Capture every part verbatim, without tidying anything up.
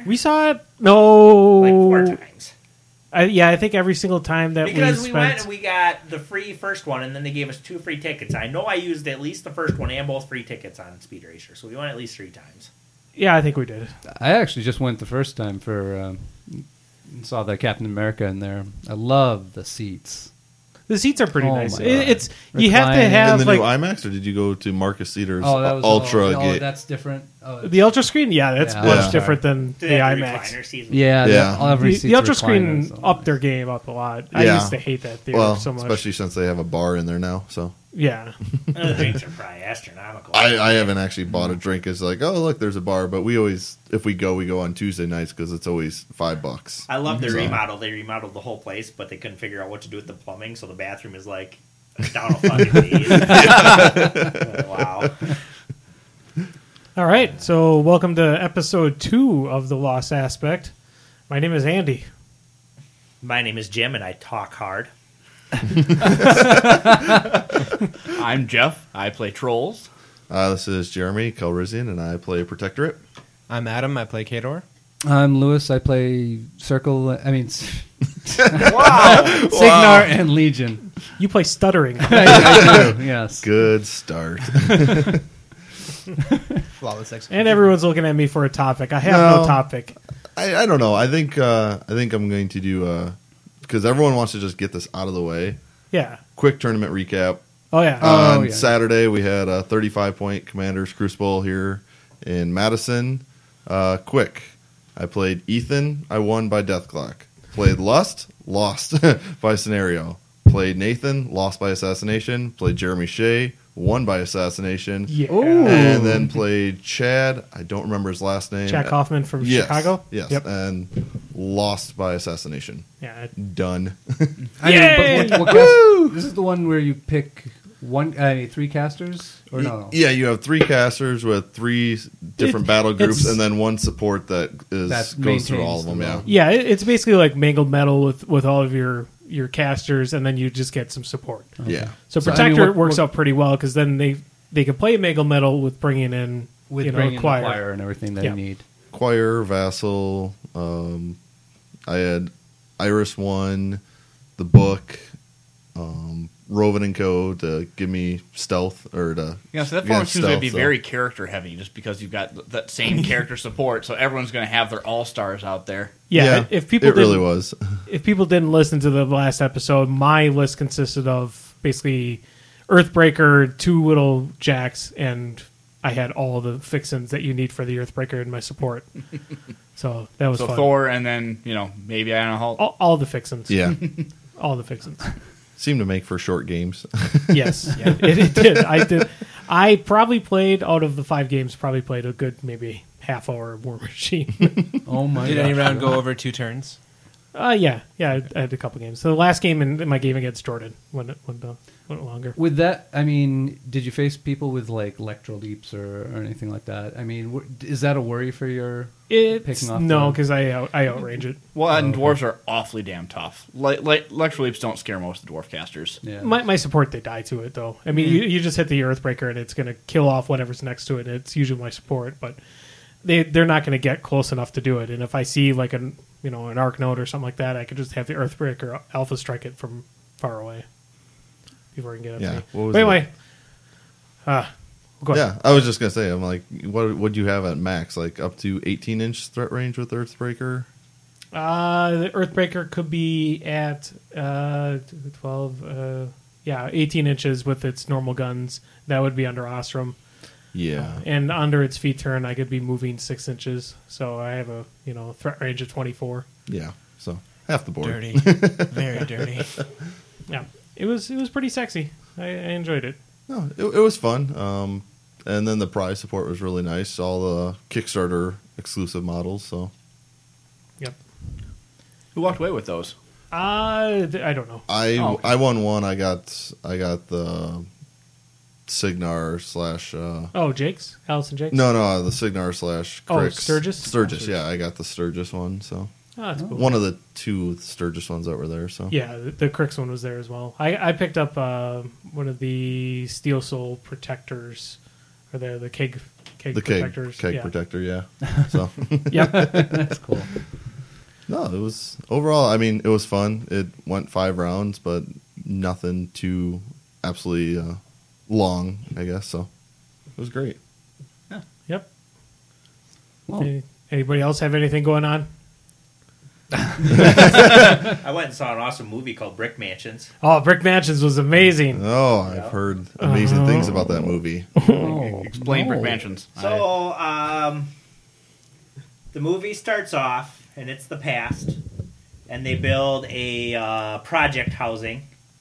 We saw it. No, like four times. I, yeah, I think every single time that because we, we spent... went and we got the free first one, and then they gave us two free tickets. I know I used at least the first one and both free tickets on Speed Racer, so we went at least three times. Yeah, I think we did. I actually just went the first time for um, saw the Captain America in there. I love the seats. The seats are pretty Oh nice. my It, God. it's you have to Reclining. have In the like new IMAX, or did you go to Marcus Theaters Oh, that was Ultra? Oh, Gate? that's different. Oh, the Ultra Screen. Yeah, that's Yeah. much Yeah. different than Do the they have IMAX. recliner seats? yeah, Yeah. The, every The, seat's the Ultra recliner, Screen so- upped their game up a lot. I Yeah. used to hate that theater Well, so much. especially since they have a bar in there now. So Yeah, The drinks are probably astronomical. I, I haven't actually bought a drink. It's like, oh look, there's a bar. But we always, if we go, we go on Tuesday nights because it's always five bucks. I love their So- remodel. They remodeled the whole place, but they couldn't figure out what to do with the plumbing, so the bathroom is like down a fucking maze. Wow. All right, so welcome to episode two of The Lost Aspect. My name is Andy. My name is Jim, and I talk hard. I'm Jeff. I play Trolls. Uh, this is Jeremy Calrissian, and I play Protectorate. I'm Adam. I play Kador. I'm Lewis. I play Circle. I mean, Wow. Signar and Legion. You play Stuttering. I do, yes. Good start. Flawless execution. And everyone's looking at me for a topic. I have no, No. topic. I, I don't know. I think uh, I think I'm going to do because everyone wants to just get this out of the way. Yeah. Quick tournament recap. Oh, yeah. Oh, On yeah. Saturday, we had a thirty-five point Commander's Crucible here in Madison. Uh, quick. I played Ethan. I won by Death Clock. Played Lust. Lost by Scenario. Played Nathan. Lost by Assassination. Played Jeremy Shea. Won by Assassination. Yeah. And then played Chad. I don't remember his last name. Jack Hoffman from Yes, Chicago? Yes. Yep. And lost by Assassination. Yeah. Done. I mean, Yay! but what, what cast, this is the one where you pick one, uh, three casters, or no? no? Yeah, you have three casters with three different It- battle groups, it's- and then one support that is That goes through maintains all of them. the Yeah, role. Yeah, it- it's basically like Mangled Metal with, with all of your, your casters, and then you just get some support. yeah. So So, I Protector mean, what- works what- out pretty well because then they they can play Mangled Metal with bringing in With you know, bringing a choir. the choir and everything they Yeah. need. Choir, Vassal. Um, I had Iris one, the book, um, Roven and Co. to give me stealth or to Yeah, so that yeah, format seems to stealth, be so- very character heavy, just because you've got th- that same character support. So everyone's going to have their all stars out there. Yeah, if people it really didn't- was. if people didn't listen to the last episode, my list consisted of basically Earthbreaker, two little jacks, and I had all the fixins that you need for the Earthbreaker in my support. So that was So fun. Thor, and then you know maybe Iron Hulk. all, all the fixins. Yeah, All the fixins. seemed to make for short games. Yes, it, it did. I did. I probably played out of the five games. Probably played a good maybe half hour of War Machine. Oh my! Did gosh. any round go over two turns? uh yeah, yeah. I, I had a couple games. So the last game in, in my game against Jordan went went, uh, went longer. With that, I mean, did you face people with like electroleaps or, or anything like that? I mean, w- is that a worry for your It's picking off no, the- because I out, I outrange it. Well, and okay. dwarves are awfully damn tough. Like, like Electro Leaps don't scare most of the dwarf casters. Yeah. My my support they die to it though. I mean, you, you just hit the Earthbreaker and it's going to kill off whatever's next to it. And it's usually my support, but they they're not going to get close enough to do it. And if I see like an you know an Arc Node or something like that, I could just have the Earthbreaker Alpha strike it from far away before I can get up Yeah, to me. what was But anyway, uh, go ahead. Yeah, I was just gonna say, I'm like, what would you have at max? Like up to eighteen inch threat range with Earthbreaker? Uh, the Earthbreaker could be at uh, twelve, uh, yeah, eighteen inches with its normal guns. That would be under Ostrom. Yeah, And under its feet turn, I could be moving six inches. So I have a you know threat range of twenty-four. yeah. So half the board. Dirty. Very dirty. Yeah, it was it was pretty sexy. I, I enjoyed it. No, it, it was fun. Um, and then the prize support was really nice. All the Kickstarter exclusive models. So Yep. Who walked away with those? Uh, th- I don't know. I Oh, okay. I won one. I got I got the Signar slash. Uh, Oh, Jake's Allison Jake's. no, no, the Signar slash. Oh, Crix. Sturgis? Sturgis. Oh, Yeah, I got the Sturgis one. So oh, that's cool. one of the two Sturgis ones that were there. So Yeah, the, the Crix one was there as well. I, I picked up uh, one of the Steel Soul Protectors, or the the Keg keg the keg protectors. keg yeah. protector. Yeah. So Yep. That's cool. no, it was overall. I mean, it was fun. It went five rounds, but nothing too absolutely uh, long. I guess so. It was great. Yep. Well, Any- Anybody else have anything going on? I went and saw an awesome movie called Brick Mansions. Oh, Brick Mansions was amazing. Oh, I've Yeah. heard amazing things about that movie. oh, Explain Brick no. Mansions. I- So, um, the movie starts off, and it's the past, and they build a uh, project housing.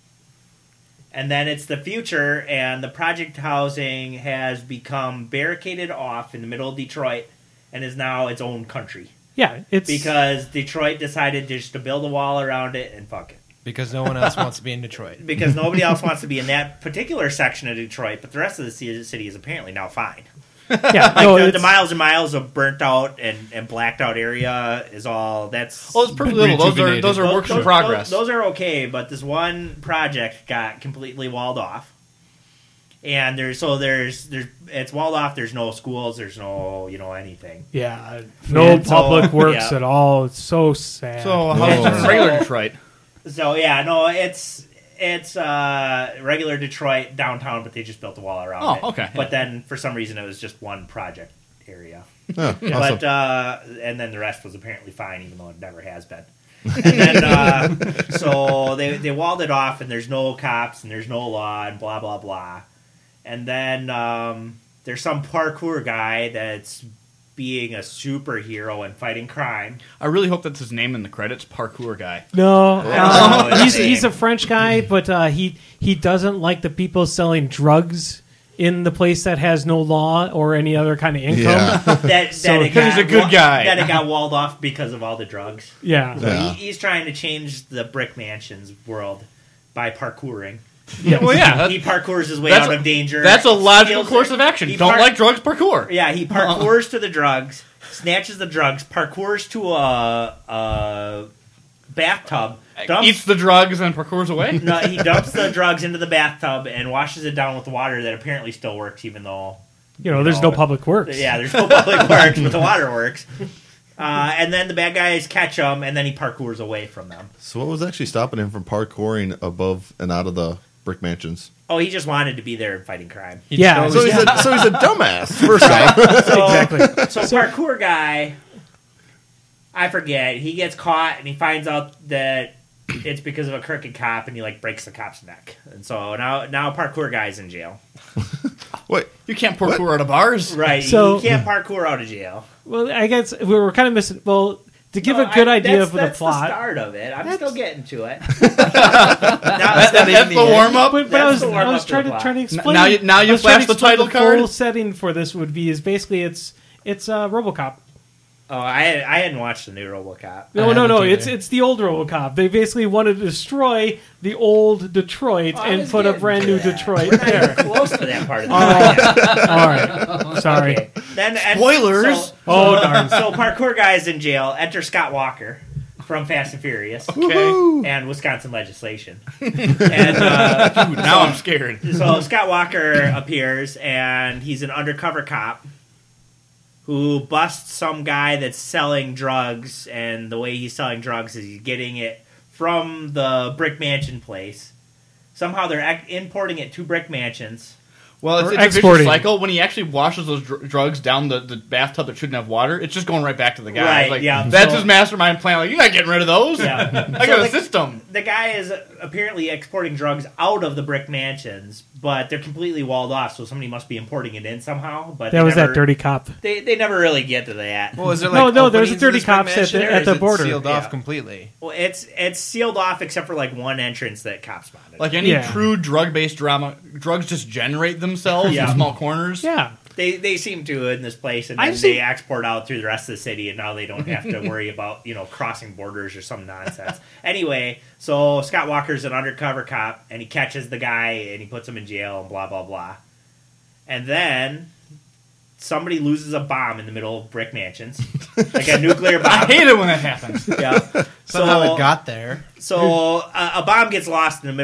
And then it's the future, and the project housing has become barricaded off in the middle of Detroit and is now its own country. Yeah, it's Because Detroit decided just to build a wall around it and fuck it. Because no one else wants to be in Detroit. Because nobody else wants to be in that particular section of Detroit, but the rest of the ci- city is apparently now fine. yeah. Like no, the, it's, the miles and miles of burnt out and, and blacked out area is all that's. Oh, it's pretty little. Those are those are Those- works in those- progress. Those, those are okay, but this one project got completely walled off, and there's so there's there's it's walled off. There's no schools. There's no you know anything. yeah, no And so- public works yeah. at all. It's so sad. So Oh. how's Yeah. regular Detroit? So yeah, no, it's it's uh, regular Detroit downtown, but they just built a wall around Oh, it. okay. But then for some reason it was just one project area. Yeah, awesome. But uh, and then the rest was apparently fine, even though it never has been. And then uh, so they they walled it off, and there's no cops, and there's no law, and blah blah blah. And then um, there's some parkour guy that's being a superhero and fighting crime. I really hope that's his name in the credits. Parkour guy. no, Oh, uh, it's he's a he's a shame. French guy, but uh, he he doesn't like the people selling drugs in the place that has no law or any other kind of income. Yeah. That, that So- it He's got a good wa- guy. That it got walled off because of all the drugs. Yeah, So Yeah. he, he's trying to change the Brick Mansions world by parkouring. yeah. Well, yeah, He parkours his way that's out a- of danger. that's a logical steals- course of action. he Don't par- like drugs, parkour. Yeah, he parkours to the drugs, snatches the drugs, parkours to a, a bathtub, dumps, Eats the drugs and parkours away. no, he dumps the drugs into the bathtub and washes it down with water that apparently still works, even though You know, there's no public works. yeah, there's no public works, but the water works. Uh, and then the bad guys catch him, and then he parkours away from them. So what was actually stopping him from parkouring above and out of the brick mansions? Oh, he just wanted to be there and fighting crime. He Yeah, chose- So he's a, so he's a dumbass. First off, So, Exactly. So, parkour guy, I forget. He gets caught and he finds out that it's because of a crooked cop, and he like breaks the cop's neck. And so now, now parkour guy's in jail. wait, You can't parkour out of bars. Right? So- he can't parkour out of jail. Well, I guess we were kind of missing. Well, to give No, a good I- idea that's, of the that's plot. the start of it. I'm still getting to it. That- now, that's the warm up. But, but I That's was, the warm I was up to trying the to plot. trying to explain. now you- now you I was trying flash to the explain title the card? full setting for this would be is basically it's it's uh, RoboCop. Oh, I I hadn't watched the new RoboCop. No, I no, no. haven't It's either. it's the old RoboCop. They basically wanted to destroy the old Detroit Oh, I and was put a getting brand to new that. Detroit We're not there. even close to that part of the Oh. podcast. All right, sorry. Okay. Then and Spoilers. So, Oh, so- darn. So parkour guy is in jail. Enter Scott Walker from Fast and Furious Okay. and Wisconsin legislation. and uh, Dude, now I'm scared. so Scott Walker appears, and he's an undercover cop who busts some guy that's selling drugs. And the way he's selling drugs is he's getting it from the Brick Mansion place. Somehow they're ac- importing it to Brick Mansions. Well, it's, Or it's a vicious exporting. cycle. When he actually washes those dr- drugs down the, the bathtub that shouldn't have water, it's just going right back to the guy. Right, It's like, yeah. That's So- his mastermind plan. Like, you're not getting rid of those. Yeah. I So, got a like, system. The guy is apparently exporting drugs out of the Brick Mansions, but they're completely walled off, so somebody must be importing it in somehow. But That they was never, that dirty cop. They, they never really get to that. Well, is there No, like no, there's openings dirty in this cops at mansion, the- or at is the it border. sealed Yeah. off completely. Well, it's it's sealed off except for like one entrance that cops spotted. Like any Yeah. true drug-based drama, drugs just generate themselves Yeah. in small corners. Yeah. they they seem to in this place, and then I've they seen- export out through the rest of the city, and now they don't have to worry about you know crossing borders or some nonsense. Anyway, so Scott Walker's an undercover cop, and he catches the guy, and he puts him in jail, and blah blah blah. And then somebody loses a bomb in the middle of Brick Mansions, like a nuclear bomb. I hate it when that happens. Yeah. Somehow So- it got there. So uh, a bomb gets lost in the middle of this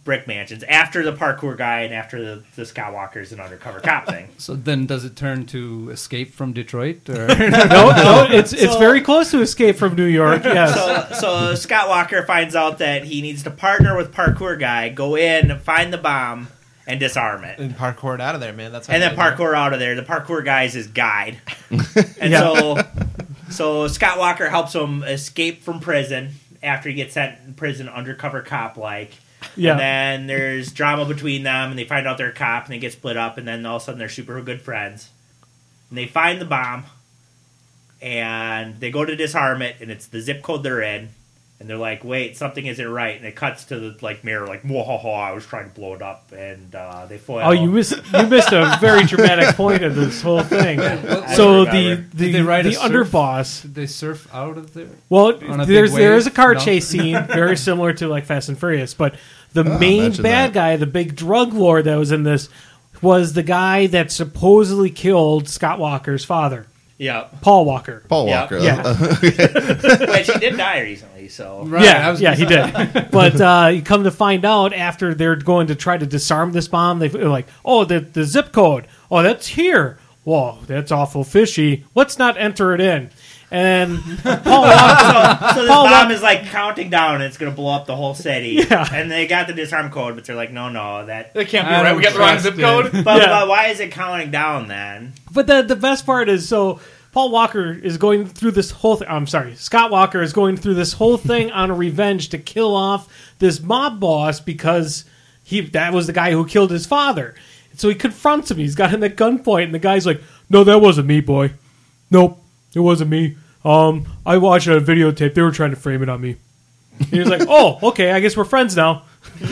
brick mansions after the parkour guy and after the, the Scott Walker's an undercover cop thing. So then, does it turn to Escape from Detroit? Or no, no, it's it's So- very close to Escape from New York. Yes. So, so Scott Walker finds out that he needs to partner with parkour guy, go in, find the bomb, and disarm it. And parkour it out of there, man. That's how And you then do it. parkour out of there. The parkour guy is his guide. And Yeah. so so Scott Walker helps him escape from prison after he gets sent in prison undercover cop like. Yeah. And then there's drama between them and they find out they're a cop and they get split up and then all of a sudden they're super good friends. And they find the bomb and they go to disarm it and it's the zip code they're in. And they're like, wait, something isn't right. And it cuts to the like mirror, like, whoa, ho, ho, I was trying to blow it up. And uh, they foil. Oh, you missed you missed a very dramatic point of this whole thing. I So don't the remember. the, Did they ride a the surf? underboss. did they surf out of there? Well, On a big there's there wave? is a car No? chase scene very similar to like Fast and Furious, but the Ah, main imagine bad that. guy, the big drug lord that was in this, was the guy that supposedly killed Scott Walker's father, Yeah. Paul Walker. Paul Yeah. Walker. Yeah. Which he did die recently, so. Right, yeah, I was yeah, gonna he did. But uh, you come to find out after they're going to try to disarm this bomb, they- they're like, "Oh, the the zip code. Oh, that's here. Whoa, that's awful fishy. Let's not enter it in." And Paul Walker, So, so this Paul bomb Wa- is like counting down and it's going to blow up the whole city. Yeah. And they got the disarm code, but they're like, no, no, that. That can't be I right. don't We got the wrong trust zip it. code. But, Yeah. but why is it counting down then? but the the best part is so. Paul Walker is going through this whole thing. I'm sorry. Scott Walker is going through this whole thing on a revenge to kill off this mob boss because he that was the guy who killed his father. So he confronts him. He's got him at gunpoint, and the guy's like, "No, that wasn't me, boy. Nope, it wasn't me. Um, I watched a videotape. They were trying to frame it on me." And he was like, "Oh, okay. I guess we're friends now."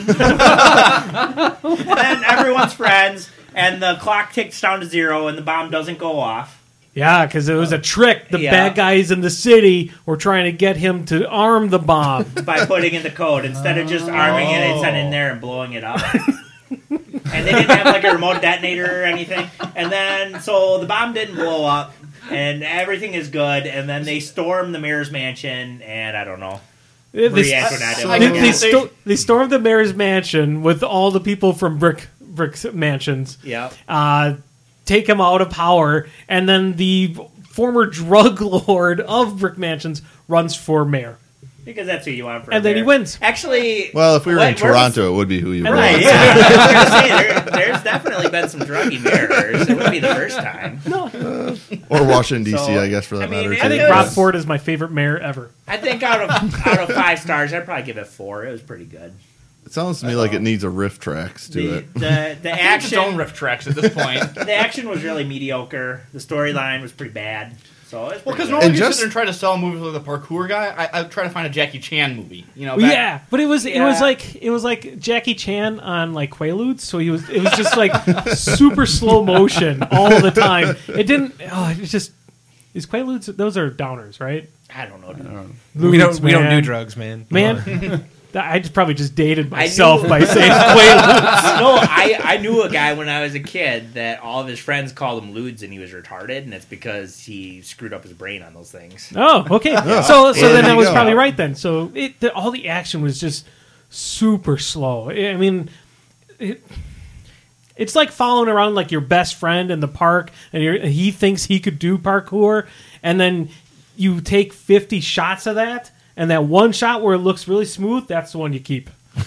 And then everyone's friends, and the clock ticks down to zero, and the bomb doesn't go off. Yeah, because it was a trick. The Yeah. bad guys in the city were trying to get him to arm the bomb. By putting in the code instead of just arming it, they sent it in there and blowing it up. And they didn't have like a remote detonator or anything. And then so the bomb didn't blow up, and everything is good. And then they storm the mayor's mansion, and I don't know. They, Marie Antoinette. they, it they, was- they sto- they stormed the mayor's mansion with all the people from Brick Brick Mansions. Yep. Uh, take him out of power, and then the former drug lord of Brick Mansions runs for mayor. Because that's who you want for And a then he mayor. wins. Actually, Well, if we were what- in where was- Toronto, it would be who you were. Right, yeah. I was gonna say, there, there's definitely been some druggy mirrors. It wouldn't be the first time. Or Washington, D C, So, I guess, for that I mean, matter. I I too. think it Rob was- Ford is my favorite mayor ever. I think out of out of five stars, I'd probably give it four. It was pretty good. It sounds to me like it needs a riff tracks to The it. the, the I think it's its own action riff tracks at this point. the action was really mediocre. The storyline was pretty bad. So it's Well, because good. normally And you just- sit there and try to sell movies with a parkour guy. I, I try to find a Jackie Chan movie. You know, Well, back- yeah, but it was it was Yeah. like it was like Jackie Chan on like Quaaludes, so he was it was just like super slow motion all the time. It didn't. Oh, it was just is Quaaludes. Those are downers, right? I don't know. Dude. We don't. Ludes, We don't do man. drugs, man. Man, I just probably just dated I myself knew- by saying Quaaludes. No, I, I knew a guy when I was a kid that all of his friends called him Ludes and he was retarded, and it's because he screwed up his brain on those things. Oh, okay. Yeah. So, so Well, then there I you was go. probably right then. So it the, all the action was just super slow. I mean, it, it's like following around like your best friend in the park, and you're, he thinks he could do parkour, and then you take fifty shots of that, and that one shot where it looks really smooth, that's the one you keep.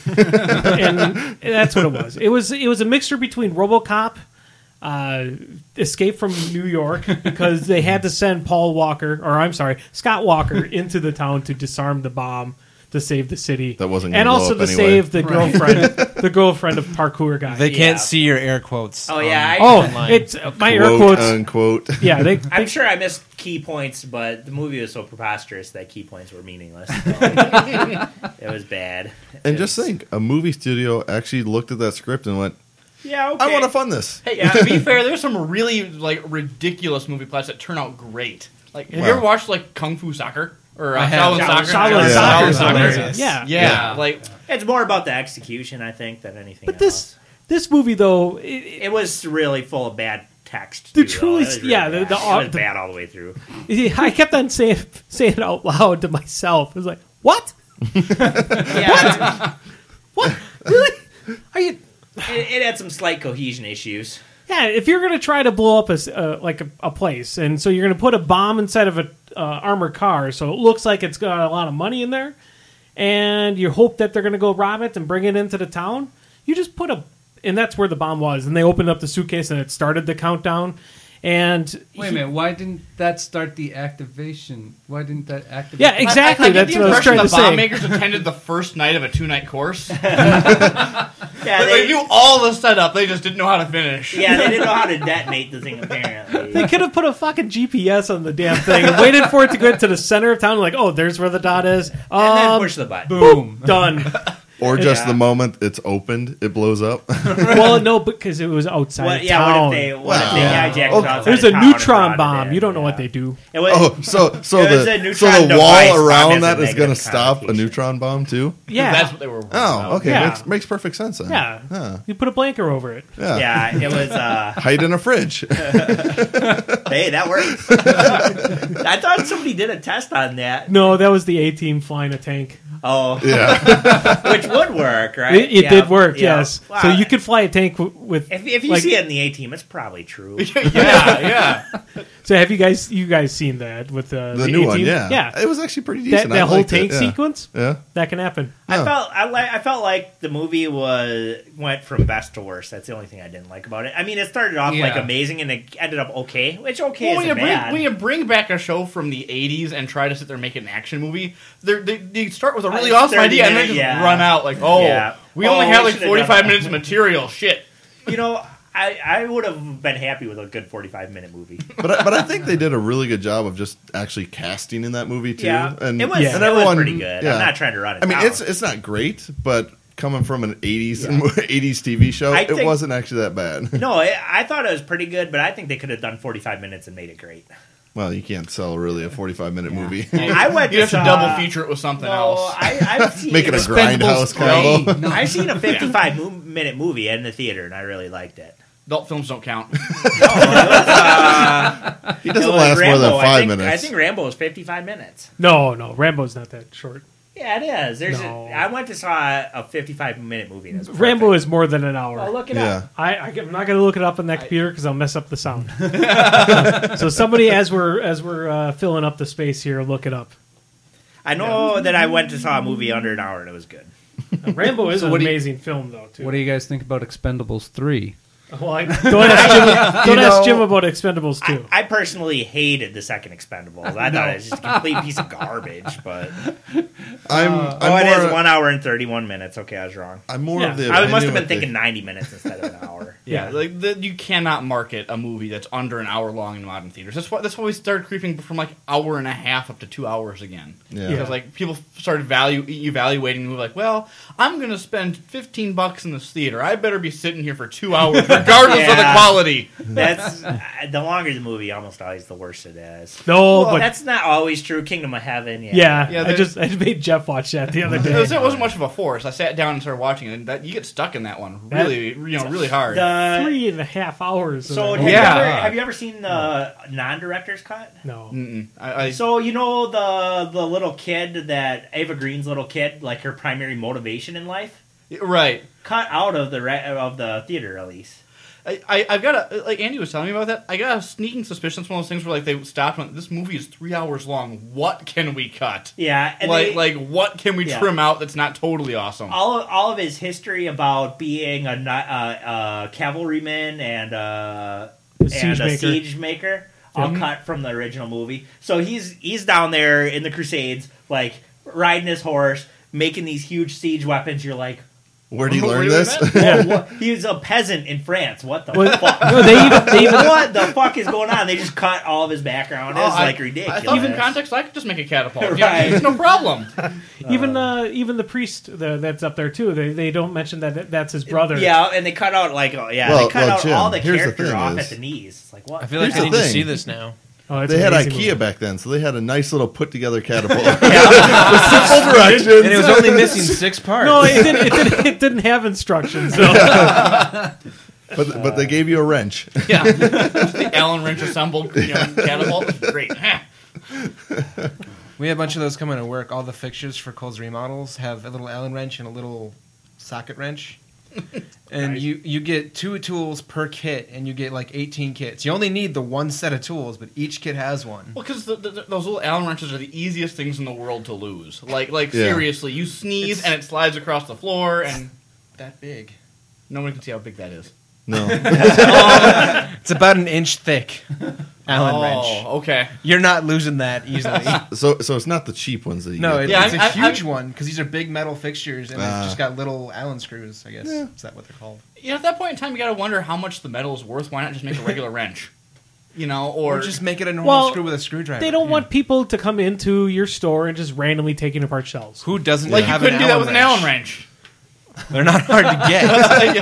And that's what it was. It was it was a mixture between RoboCop, uh, Escape from New York, because they had to send Paul Walker, or I'm sorry, Scott Walker, into the town to disarm the bomb to save the city. That wasn't and gonna blow also up to anyway. save the girlfriend, the girlfriend of parkour guy. They can't Yeah. see your air quotes. Oh, yeah, I- oh, online. it's uh, my air Quote, quotes. unquote. Yeah, they, I'm they sure I missed key points, but the movie was so preposterous that key points were meaningless. So it was bad. And It just was- think, a movie studio actually looked at that script and went, yeah, okay. I want to fund this. Hey, to be fair, there's some really like ridiculous movie plots that turn out great. Like, have you Wow. ever watched like Kung Fu Soccer or uh, I have. Shaolin Shaolin Soccer? Shaolin Yeah. Soccer is Shaolin Soccer. hilarious. Yeah. Yeah, Yeah. like It's more about the execution, I think, than anything But else. this this movie though, it, It was really full of bad text. The too, though. truly- It was really yeah, the- bad. the- it was the- bad all the way through. it, I kept on saying saying it out loud to myself. It was like, what? Yeah, What? Really? Are you? It, it had some slight cohesion issues. Yeah, if you're going to try to blow up a s- uh, like a, a place, and so you're going to put a bomb inside of a uh, armored car, so it looks like it's got a lot of money in there, and you hope that they're going to go rob it and bring it into the town. You just put a, and that's where the bomb was, and they opened up the suitcase and it started the countdown. And Wait a he- minute, why didn't that start the activation? Why didn't that activate? Yeah, exactly. I, I get That's the what I was impression trying the to say. bomb makers attended the first night of a two night course. Yeah, they, they, knew all the setup. They just didn't know how to finish. yeah, they didn't know how to detonate the thing. Apparently, They could have put a fucking G P S on the damn thing and waited for it to go into the center of town. Like, oh, there's where the dot is. Um, and then push the button. boom, done. Or just Yeah. the moment it's opened, it blows up. Well, no, because it was outside What, of yeah, town. what if they, what if they Wow. hijacked Oh, it outside There's of a town and neutron brought it bomb. in? You don't know Yeah. what they do. It was, Oh, so so It was a the so neutron the device. wall Bomb around has a that is going to negative stop a connotation. neutron bomb too. Yeah, That's what they were. Oh, okay, Yeah. makes makes perfect sense then. yeah. Huh. You put a blanket over it. yeah, yeah, it was. Uh, Hide in a fridge. hey, that works. I thought somebody did a test on that. No, that was the A team flying a tank. Oh, yeah, which would work, right? It, it Yeah, did work, yeah. yes. Wow. So you could fly a tank w- with. If, if you like- see it in the A team, it's probably true. yeah, yeah. So have you guys you guys seen that with uh, the the new A one. team? Yeah, yeah. it was actually pretty That, decent. I that whole liked it, tank yeah. sequence Yeah, that can happen. I Huh. felt I like I felt like the movie was went from best to worst. That's the only thing I didn't like about it. I mean, it started off like Yeah. amazing and it ended up okay, which okay Well, when, you isn't bring, bad. when you bring back a show from the eighties and try to sit there and make it an action movie, they're, they they start with a really Uh, awesome thirty idea and then minute, just yeah. run out like, oh, Yeah. we Oh, only we have like should've forty-five done- minutes of material. Shit. You know, I, I would have been happy with a good forty-five minute movie. but I, but I think they did a really good job of just actually casting in that movie too. Yeah, and it was, Yeah. and it everyone, was pretty good. yeah. I'm not trying to run it I mean, down. it's it's not great, but coming from an eighties Yeah. eighties T V show, I it think- wasn't actually that bad. No, it, I thought it was pretty good, but I think they could have done forty-five minutes and made it great. Well, you can't sell really a forty-five minute movie. I went You to have to saw- double feature it with something No, else. I, I've seen Make it a Expendables grindhouse combo. three. No. I've seen a fifty-five mo- minute movie in the theater, and I really liked it. Adult films don't count. No, it was, uh, He it doesn't was last more than Rambo. five I think, minutes. I think Rambo was fifty-five minutes. No, no, Rambo's not that short. Yeah, it is. There's No. a, I went to saw a fifty-five minute movie. And it was Rambo perfect. is more than an hour. Well, look it Yeah. up. I, I, am not going to look it up on that computer because I'll mess up the sound. So somebody, as we're as we're uh, filling up the space here, look it up. I know that I went to saw a movie under an hour and it was good. Uh, Rambo is So an what do you- amazing film, though. Too. What do you guys think about Expendables three? Well, I, don't ask Jim, don't You ask know- Jim about Expendables two. I, I personally hated the second Expendables. I thought it was just a complete piece of garbage. But I'm, oh, I'm it more, is one hour and thirty-one minutes. Okay, I was wrong. I'm more Yeah. of the. I must opinion have been with the- thinking ninety minutes instead of an hour. Yeah, Yeah. like the, you cannot market a movie that's under an hour long in modern theaters. That's why that's why we started creeping from like hour and a half up to two hours again. Yeah. Because like people started value evaluating the movie like, well, I'm gonna spend fifteen bucks in this theater. I better be sitting here for two hours, regardless of the Yeah. quality. That's uh, the longer the movie, almost always the worse it is. No, Well, but that's not always true. Kingdom of Heaven, yeah. yeah, Yeah, I there- just I made Jeff watch that the other It, day. was, it wasn't much of a force. I sat down and started watching it, and that you get stuck in that one really, you know, really hard. The, Three and a half hours. of so that have, movie. you Yeah. ever, have you ever seen the non-director's cut? No. Mm-mm. I, I, So you know the the little kid that Ava Green's little kid, like her primary motivation in life, right. cut out of the re- of the theater release. I, I, I've got a like Andy was telling me about that. I got a sneaking suspicion it's one of those things where like they stopped and went, this movie is three hours long. What can we cut? Yeah, and like they- like what can we Yeah. trim out that's not totally awesome? all of, all of his history about being a, ni- uh, uh, cavalryman and uh, A and siege a maker. siege maker, all Yep. cut from the original movie. So he's he's down there in the Crusades, like riding his horse, making these huge siege weapons. You're like, Where do you Where learn do you this? learn that? Yeah. what? He's a peasant in France. What the Well, fuck? no, they even they even what the fuck is going on? They just cut all of his background. It's Oh, I- like ridiculous. I thought in context I could just make a catapult. Right. Yeah, it's no problem. even uh, even the priest the, that's up there too. They they don't mention that that- that's his brother. Yeah, and they cut out like oh, yeah, Well- they cut well, out Jim, all the here's the character thing off is- at the knees. It's like what? I feel like Here's I the need to thing. see this now. Oh, it's They had amazing IKEA movie. back then, so they had a nice little put together catapult with simple directions. And it was only missing six parts. No, it didn't. It didn't, it didn't have instructions. So. but but they gave you a wrench. Yeah, Just the Allen wrench assembled you know, catapult. Great. We had a bunch of those coming to work. All the fixtures for Cole's remodels have a little Allen wrench and a little socket wrench. And Nice. you, you get two tools per kit, and you get like eighteen kits. You only need the one set of tools, but each kit has one. Well, because the, the, those little Allen wrenches are the easiest things in the world to lose. Like, like Yeah. seriously, you sneeze It's- and it slides across the floor, and That big. no one can see how big that is. No. It's about an inch thick. Allen oh, wrench. okay. You're not losing that easily. so so it's not the cheap ones that you No, get. it, Yeah, it's I'm- a I'm- huge one because these are big metal fixtures and Ah. they've just got little Allen screws. I guess Yeah. is that what they're called? You know, at that point in time, you got to wonder how much the metal is worth. Why not just make a regular wrench? You know, or, Or just make it a normal Well, screw with a screwdriver. They don't want people to come into your store and just randomly taking apart shelves. Who doesn't like you have couldn't an do that Allen with an Allen wrench. They're not hard to get.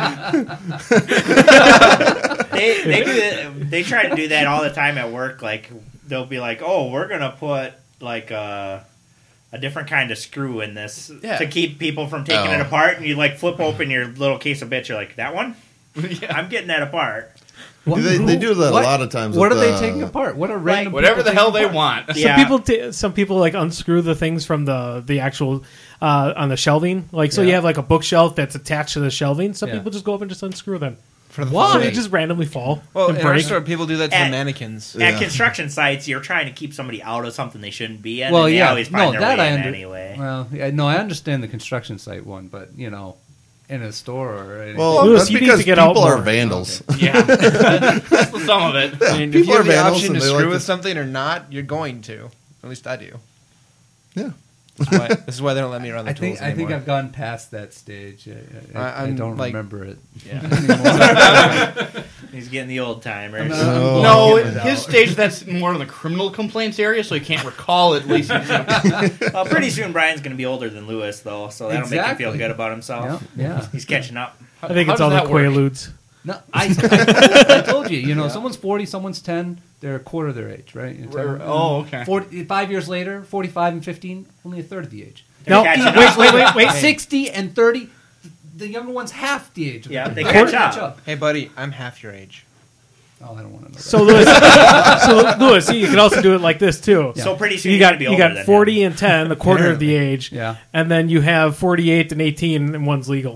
Yeah. they they do that, they try to do that all the time at work. Like they'll be like, "Oh, we're gonna put like a a different kind of screw in this Yeah. to keep people from taking Oh. it apart." And you like flip open your little case of bits. You're like, "That one? Yeah. I'm getting that apart." Do they, they do that What? a lot of times. What are with, they uh, taking apart? What are random Whatever people the hell taking they apart? want. Yeah. Some people, t- some people like unscrew the things from the the actual uh, on the shelving. Like, so you Yeah. have like a bookshelf that's attached to the shelving. Some Yeah. people just go up and just unscrew them. For the So fun. they just randomly fall Well, and in our break. store, people do that to At- the mannequins. Yeah. At construction sites, you're trying to keep somebody out of something they shouldn't be in. Well, and they yeah, always find no, their that way I in under- anyway. Well, yeah, no, I understand the construction site one, but you know, in a store or anything. Well, Lewis, that's you need because to get out people are more. vandals. Yeah. That's the sum of it. I mean, if people you are have the vandals option to and they screw like with to- something or not, you're going to. At least I do. Yeah. This is why, this is why they don't let me around the I tools think I think anymore. I've gone past that stage. I, I, I- I I'm don't like- remember it. Yeah. anymore. He's getting the old timers. I'm, uh, Oh. No, Get it his out. stage, that's more in the criminal complaints area, so he can't recall at least. Well, pretty soon Brian's going to be older than Lewis, though, so that'll make him Exactly. feel good about himself. yeah, yeah. He's catching up. I think How it's all does the that work? Quaaludes. No, I, I, I told you. You know, someone's forty, someone's ten. They're a quarter of their age, right? You're ten- Oh, okay. forty, five years later, forty-five and fifteen, only a third of the age. No, catching wait, up. wait, wait, wait. sixty and thirty, the younger one's half the age. of Yeah, the- they Quarter- catch up. Hey, buddy, I'm half your age. Oh, I don't want to know. That. So Lewis, so Lewis, you can also do it like this too. So pretty soon You you're got gonna be you older got than forty him. and ten, a quarter of the age, Yeah. and then you have forty-eight and eighteen, and one's legal.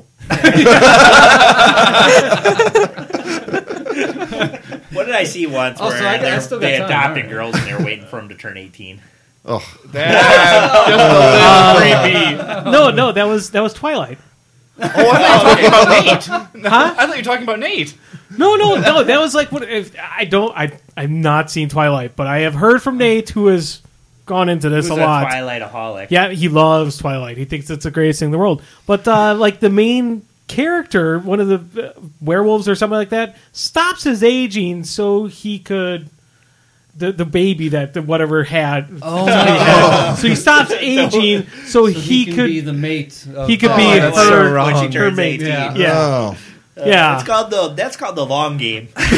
What did I see once Oh, where so I- I they're- still got they time, adopted alright. girls and they were waiting for him to turn eighteen? Oh, That's just a little creepy. No, no, that was that was Twilight. Oh, I thought you were talking about Nate. Huh? I thought you were talking about Nate. No, no, no. That was like what if I don't. I I've not seen Twilight, but I have heard from Nate, who has gone into this Who's a lot. Twilight-aholic? Yeah, he loves Twilight. He thinks it's the greatest thing in the world. But uh, like the main character, one of the uh, werewolves or something like that, stops his aging so he could. The, the baby that the whatever had. Oh, had. So he stops aging so, so he, can could be the mate. Of, he could Oh, be that's her, so wrong. When she her turns mate. eighteen. Yeah. Yeah. oh. Uh, Yeah. It's called the that's called the long game. Play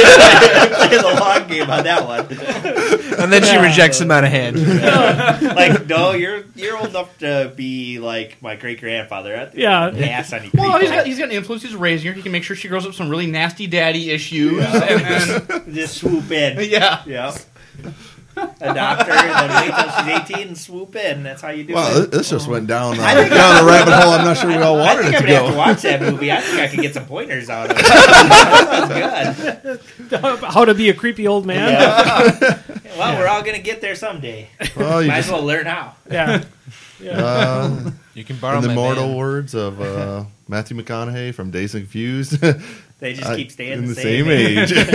the long game on that one. And then she Yeah. rejects him out of hand. Like, no, you're you're old enough to be like my great grandfather. Yeah. Ass on you. Well, he's creepo. got he's got an influence. He's raising her. He can make sure she grows up some really nasty daddy issues. And then, Just swoop in. yeah. Yep. Adopt her, and then wait till she's eighteen and swoop in. That's how you do Wow, it. this- this just went down, uh, I think- down a rabbit hole. I'm not sure we all I wanted think it I'm to gonna have to go. watch that movie. I think I could get some pointers out of it. That sounds good. How to be a creepy old man. Yeah. Well, we're all gonna get there someday. Well, you Might just, as well learn how. Yeah. uh, You can borrow in the my immortal van. words of uh, Matthew McConaughey from Dazed and Confused, They just I- keep staying in the, the same age. age.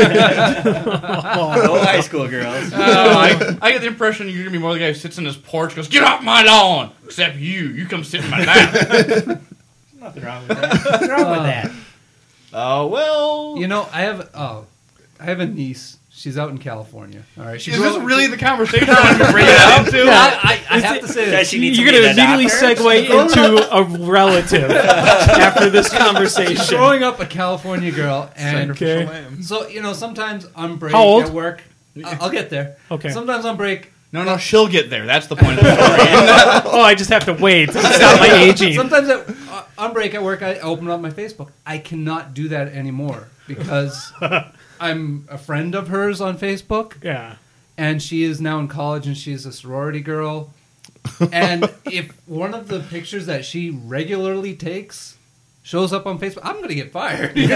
No high school girls. Uh, I, I get the impression you're gonna be more the guy who sits in his porch, and goes, "Get off my lawn!" Except you, you come sit in my lap. Nothing wrong with that. What's wrong with that? Oh well. You know, I have oh, I have a niece. She's out in California. All right, she Is grew this up- really the conversation I want to bring it up to? Yeah, I, I, I have to say Does that she need You're somebody going to to immediately adopt her? segue into a relative after this she's conversation. growing up a California girl, and Sacrificial Okay. lamb. so you know sometimes on break How old? at work. I- I'll get there. Okay. Sometimes on break. No, no, she'll get there. That's the point of the story. Oh, I just have to wait. Stop my aging. Sometimes at, uh, on break at work, I open up my Facebook. I cannot do that anymore because I'm a friend of hers on Facebook, Yeah. and she is now in college, and she's a sorority girl. And if one of the pictures that she regularly takes shows up on Facebook, I'm going to get fired. You know?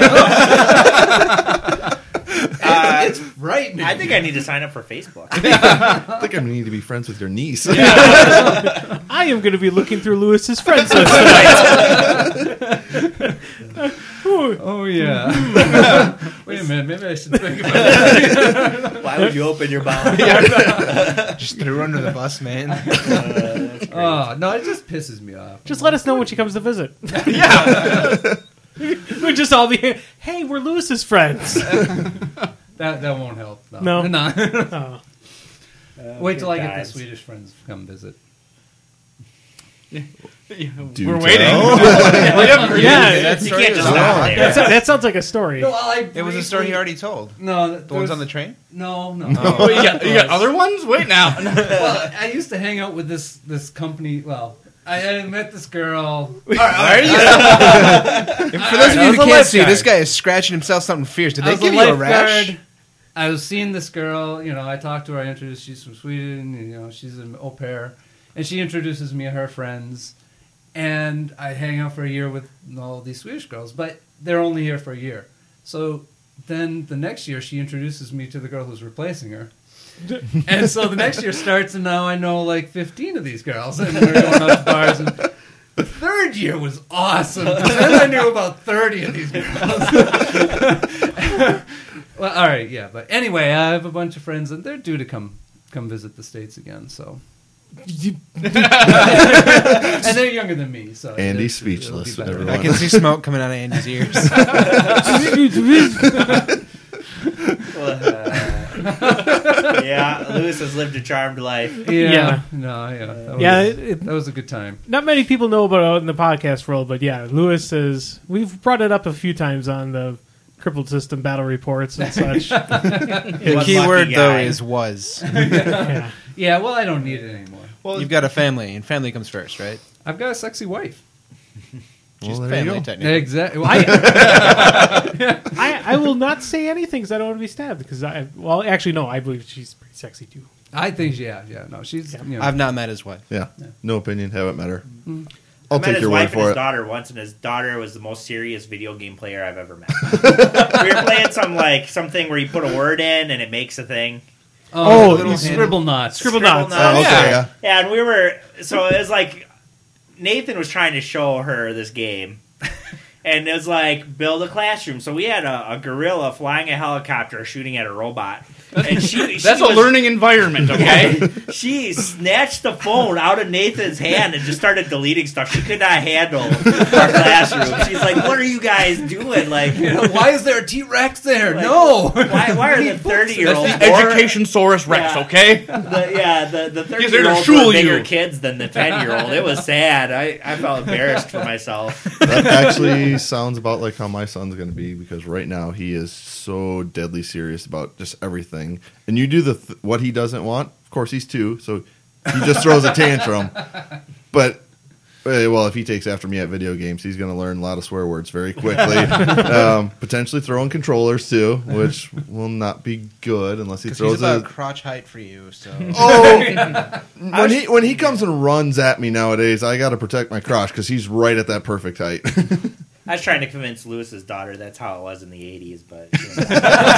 Uh, it's frightening. I think I need to sign up for Facebook. I think I need to be friends with your niece. I am going to be looking through Lewis's friends list tonight. Oh, yeah. Wait a minute. Maybe I should think about that. Why would you open your mouth? Just threw her under the bus, man. Oh, no, it just pisses me off. Just let us know when she comes to visit. Yeah. We'd just all be, hey, we're Lewis's friends. That that won't help. No. No. No. Oh. Wait till I get the Guys. Swedish friends come visit. Do We're tell. waiting. Yeah, that You story can't is just on. stop there. That, that sounds like a story. No, I It was a story he already told. No, The ones on the train? No, no. Oh, you got, you got other ones? Wait now. Well, I used to hang out with this this company. Well, I, I met this girl. For those of you who can't see, this guy is scratching himself something fierce. Did I they was give a you a rash? lifeguard. I was seeing this girl. You know, I talked to her. I introduced. She's from Sweden. You know, she's an au pair, and she introduces me to her friends. And I hang out for a year with all these Swedish girls, but they're only here for a year. So then the next year, she introduces me to the girl who's replacing her. And so the next year starts, and now I know like fifteen of these girls, and we're going out to bars. And the third year was awesome. And then I knew about thirty of these girls. Well, all right, yeah, but anyway, I have a bunch of friends, and they're due to come come visit the States again. So, and they're younger than me. So Andy's it'll- it'll be speechless, better. everyone. I can see smoke coming out of Andy's ears. Uh, yeah, Lewis has lived a charmed life. Yeah, Yeah. no, yeah, that was, Yeah, it- it- that was a good time. Not many people know about it in the podcast world, but yeah, Lewis is. We've brought it up a few times on the Crippled System battle reports and such. The One key lucky word, though, guy. is was. Yeah. Yeah, well, I don't need it anymore. Well, You've got a family, and family comes first, right? I've got a sexy wife. She's Well, there you family, go. technically. Exactly. I, I I will not say anything because I don't want to be stabbed. Because I well, actually, no, I believe she's pretty sexy too. I think, yeah, yeah, no, she's. You know, I've not met his wife. Yeah. No opinion. Haven't met her. Mm-hmm. I'll I met take his your wife word and for his it. daughter once, and his daughter was the most serious video game player I've ever met. We were playing some like something where you put a word in and it makes a thing. oh, Oh, little you- scribble knots. Scribble Scribble knots. knots. Oh, okay, yeah. yeah. Yeah, and we were so it was like Nathan was trying to show her this game. And it was like build a classroom. So we had a, a gorilla flying a helicopter shooting at a robot. And she, she that's a was- learning environment, okay? She snatched the phone out of Nathan's hand and just started deleting stuff. She could not handle our classroom. She's like, "What are you guys doing? Like, You know, why is there a T Rex there? Like, no. why, why are the thirty year olds That's the Education Saurus Rex, Yeah. okay? The, yeah, the the thirty He's there year to olds shul were bigger you. kids than the ten year old. It was sad. I, I felt embarrassed for myself. That actually sounds about like how my son's going to be because right now he is so deadly serious about just everything. And you do the th- what he doesn't want. Of course, he's two, so he just throws a tantrum. But eh, well, if he takes after me at video games, he's going to learn a lot of swear words very quickly. um, potentially throwing controllers too, which will not be good unless he Because throws he's about a. crotch height for you, so... Oh, when he when he comes and runs at me nowadays, I got to protect my crotch because he's right at that perfect height. I was trying to convince Lewis's daughter that's how it was in the eighties, but you know.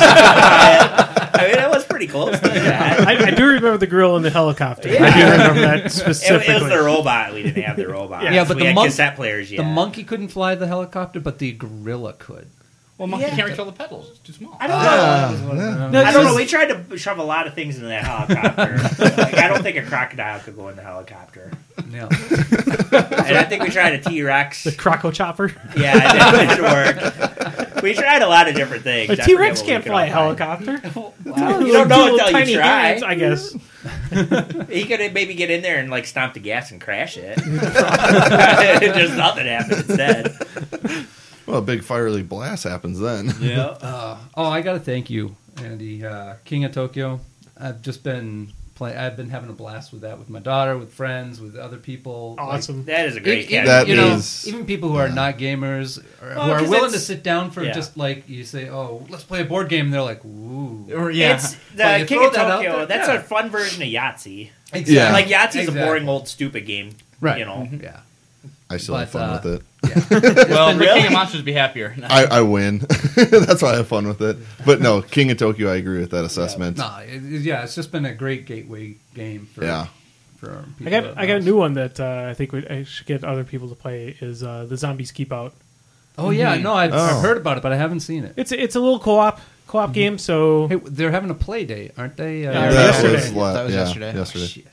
I mean, it was pretty close to that. I, I do remember the girl in the helicopter. I do Yeah. remember that It, specifically. it was the robot. We didn't have the robot. Yeah, Yeah, but we the had monk- cassette players yet. The monkey couldn't fly the helicopter, but the gorilla could. Well, monkey Yeah. can't reach all the pedals. It's too small. I don't know. No, I don't because- know. We tried to shove a lot of things into that helicopter. Like, I don't think a crocodile could go in the helicopter. Yeah. And I think we tried a T Rex. The Croco Chopper. Yeah, it didn't work. We tried a lot of different things. A I T Rex forget what we can't could fly a all find. helicopter. Wow. You don't know Little until tiny you try. hands, I guess. He could maybe get in there and like stomp the gas and crash it. Just nothing happened instead. Well, a big fiery blast happens then. Yeah. Uh, oh, I got to thank you, Andy. Uh, King of Tokyo. I've just been play. I've been having a blast with that with my daughter, with friends, with other people. Like, Awesome. That is a great Even, cat. That you know, is- even people who are not gamers or Well, who are 'cause willing to it's- sit down for yeah. just like you say, oh, let's play a board game. And they're like, ooh, Or, yeah. It's Well, the you King throw of that out Tokyo. there, That's yeah. a fun version of Yahtzee. exactly. Yeah. Like Yahtzee's Exactly. a boring old stupid game. Right. You know. Yeah. I still have But, fun uh, with it. Well, the Really? King of Monsters would be happier. I, I win. That's why I have fun with it. But no, King of Tokyo, I agree with that assessment. No, it, it- yeah, it's just been a great gateway game for Yeah. for people. I got that I got a knows. new one that uh, I think we, I should get other people to play is uh, the Zombies Keep Out. Oh yeah, no, I've, Oh. I've heard about it, but I haven't seen it. It's it's a little co-op co-op game. So Hey, they're having a play day, aren't they? Uh, Yeah, That yesterday. was, la- That was yeah, yesterday. yesterday. Shit.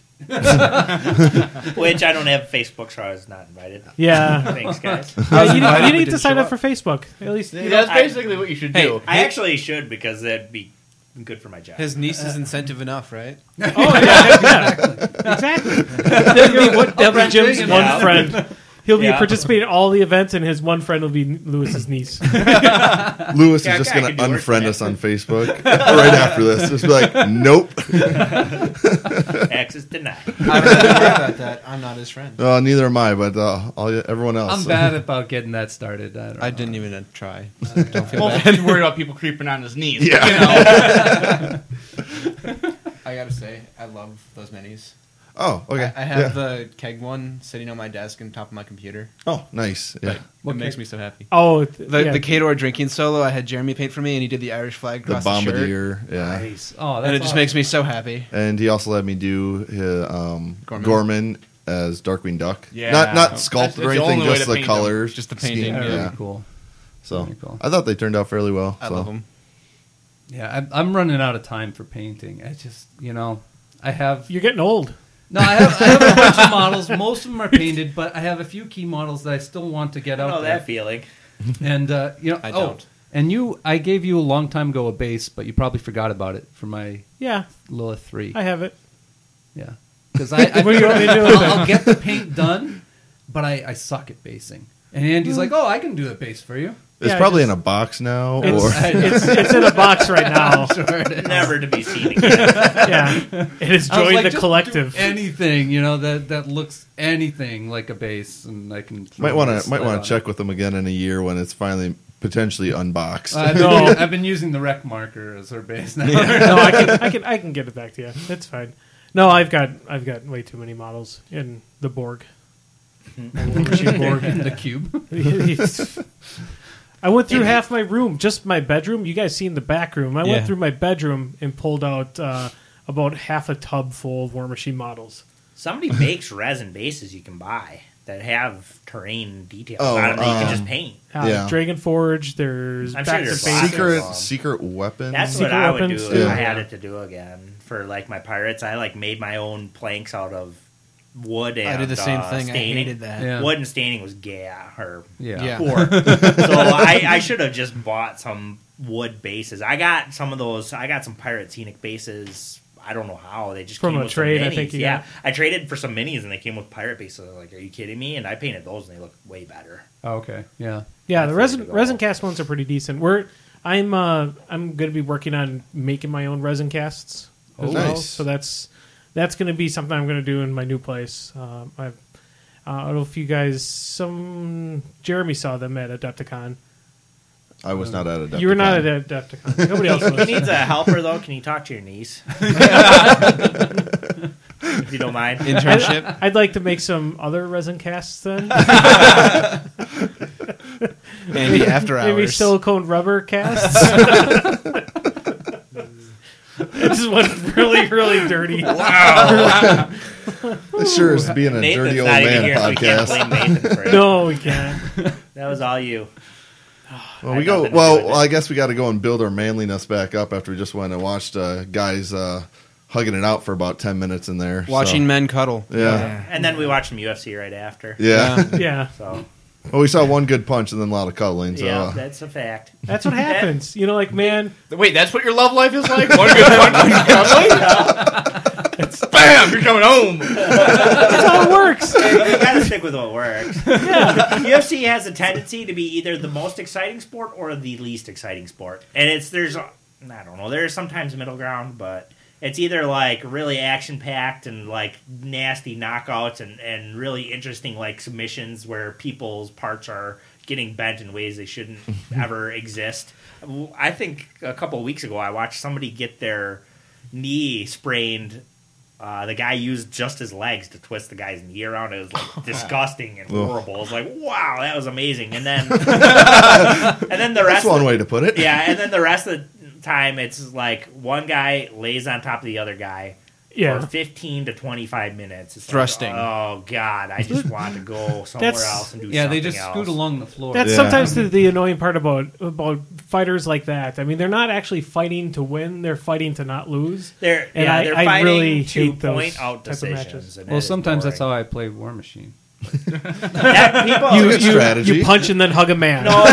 Which I don't have Facebook, so I was not invited. yeah, Thanks, guys. yeah you, invited, need- you but need to didn't sign show up for Facebook at least. Yeah, You know, that's I- basically what you should Hey, do. I actually should because that'd be good for my job. His niece is incentive enough, right? oh yeah, yeah, exactly. That'll be, what, that'll be Jim's big one enough. friend. He'll be Yeah. participating in all the events, and his one friend will be Lewis's niece. Lewis Yeah, is just I going to could do worse unfriend than us on Facebook right after this. Just be like, nope. Access denied. I don't worry about that. I'm not his friend. Uh, neither am I, but uh, all, everyone else. I'm bad about getting that started. I, don't I know. didn't even uh, try. I don't feel Well, bad. you're worried about people creeping on his knees. Yeah. You know? I gotta say, I love those minis. Oh, okay. I, I have Yeah. the keg one sitting on my desk on top of my computer. Oh, nice. Yeah. It What makes keg? me so happy. Oh, th- The yeah. the Kador drinking solo, I had Jeremy paint for me, and he did the Irish flag The across the, shirt. Bombardier. Yeah. Nice. Oh, that's And it just awesome. makes me so happy. And he also let me do his, um, Gorman. Gorman. as Darkwing Duck. Yeah. Not not That's- sculpted that's or the anything, only way just to the paint them. colors. Just the scheme, painting, Yeah, yeah. really Yeah. cool. So Very cool. I thought they turned out fairly well. I so. love them. Yeah, I'm, I'm running out of time for painting. I just, you know, I have You're getting old. no, I have, I have a bunch of models. Most of them are painted, but I have a few key models that I still want to get I out know there. that feeling. And uh, you know, I oh, don't. and you, I gave you a long time ago a base, but you probably forgot about it for my Yeah, Lilith three. I have it. Yeah, because I, I What do you want me to do with I'll, it? I'll get the paint done, but I, I suck at basing. And Andy's like, "Oh, I can do the base for you." It's Yeah, probably just- in a box now, It's, or it's it's in a box right now. Sure it is. Never to be seen again. Yeah, it has I was joined like, the "Just collective. do anything, you know, that that looks anything like a base, and I can throw might want my to might sled want on to check with them again in a year when it's finally potentially unboxed. it. I've, been, No. I've been using the rec marker as her base now. No, I can I can I can get it back to you. It's fine. No, I've got I've got way too many models in the Borg. My War Machine Borg. the cube. I went through half my room, just my bedroom. You guys seen the back room. I Yeah. went through my bedroom and pulled out uh, about half a tub full of War Machine models. Somebody makes resin bases you can buy that have terrain details Oh, on them that you can um, just paint. Uh, Yeah. Dragon Forge. There's I'm sure back to there's basics. lots. secret Um, secret weapon. That's Secret what I would do weapons, if too. I had Yeah. it to do again for like my pirates. I like made my own planks out of wood and I did the same uh, thing. I staining. hated that. Yeah. Wood and staining was yeah or Yeah. Yeah. poor. So I, I should have just bought some wood bases. I got some of those. I got some pirate scenic bases. I don't know how they just From came a with trade, Some I minis. think you yeah, got. I traded for some minis and they came with pirate bases. I was like, are you kidding me? And I painted those and they look way better. Oh, okay. Yeah. Yeah, the That's resin the way to go. resin cast ones are pretty decent. We're I'm uh, I'm going to be working on making my own resin casts as Oh, well. nice. So that's that's going to be something I'm going to do in my new place. Um, I've, uh, I don't know if you guys some Jeremy saw them at Adepticon. I was not at a. You were not at Adepticon. Nobody else He was. needs a helper though. Can you talk to your niece? If you don't mind. Internship. I'd, I'd like to make some other resin casts then. Maybe after hours. Maybe silicone rubber casts. I just went really, really dirty. It sure is being a Nathan's dirty old not even man here, so we can't podcast. blame Nathan for it. No, we can't. That was all you. Well, I we got go. nothing to do Well, with it. well, I guess we got to go and build our manliness back up after we just went and watched uh, guys uh, hugging it out for about ten minutes in there. Watching so, men cuddle. Yeah. And then we watched some U F C right after. Yeah. Yeah, So Well, we saw one good punch and then a lot of cuddling. So yeah, uh, that's a fact. that's what happens. You know, like man, Wait, that's what your love life is like? One good punch, one cuddling? Bam! You're coming home. that's how it works. You gotta stick with what works. Yeah. U F C has a tendency to be either the most exciting sport or the least exciting sport, and it's there's I don't know there's sometimes middle ground, but it's either like really action packed and like nasty knockouts and and really interesting like submissions where people's parts are getting bent in ways they shouldn't ever exist. I think a couple of weeks ago I watched somebody get their knee sprained Uh, the guy used just his legs to twist the guy's knee around. It was like disgusting and horrible. It was like, wow, that was amazing. And then, and then the rest. That's one of, way to put it. Yeah, and then the rest of the time, it's like one guy lays on top of the other guy. Yeah. For fifteen to twenty-five minutes. It's Thrusting. Like, oh, God. I just want to go somewhere That's- else and do Yeah, something they just else. scoot along the floor. That's Yeah. sometimes the, the annoying part about about fighters like that. I mean, they're not actually fighting to win; they're fighting to not lose. They're, And yeah, I- they're I fighting really to hate those point out type of matches. decisions. and well, it is sometimes that's boring. how I play War Machine. That, people, You, good you, strategy. you punch and then hug a man. no,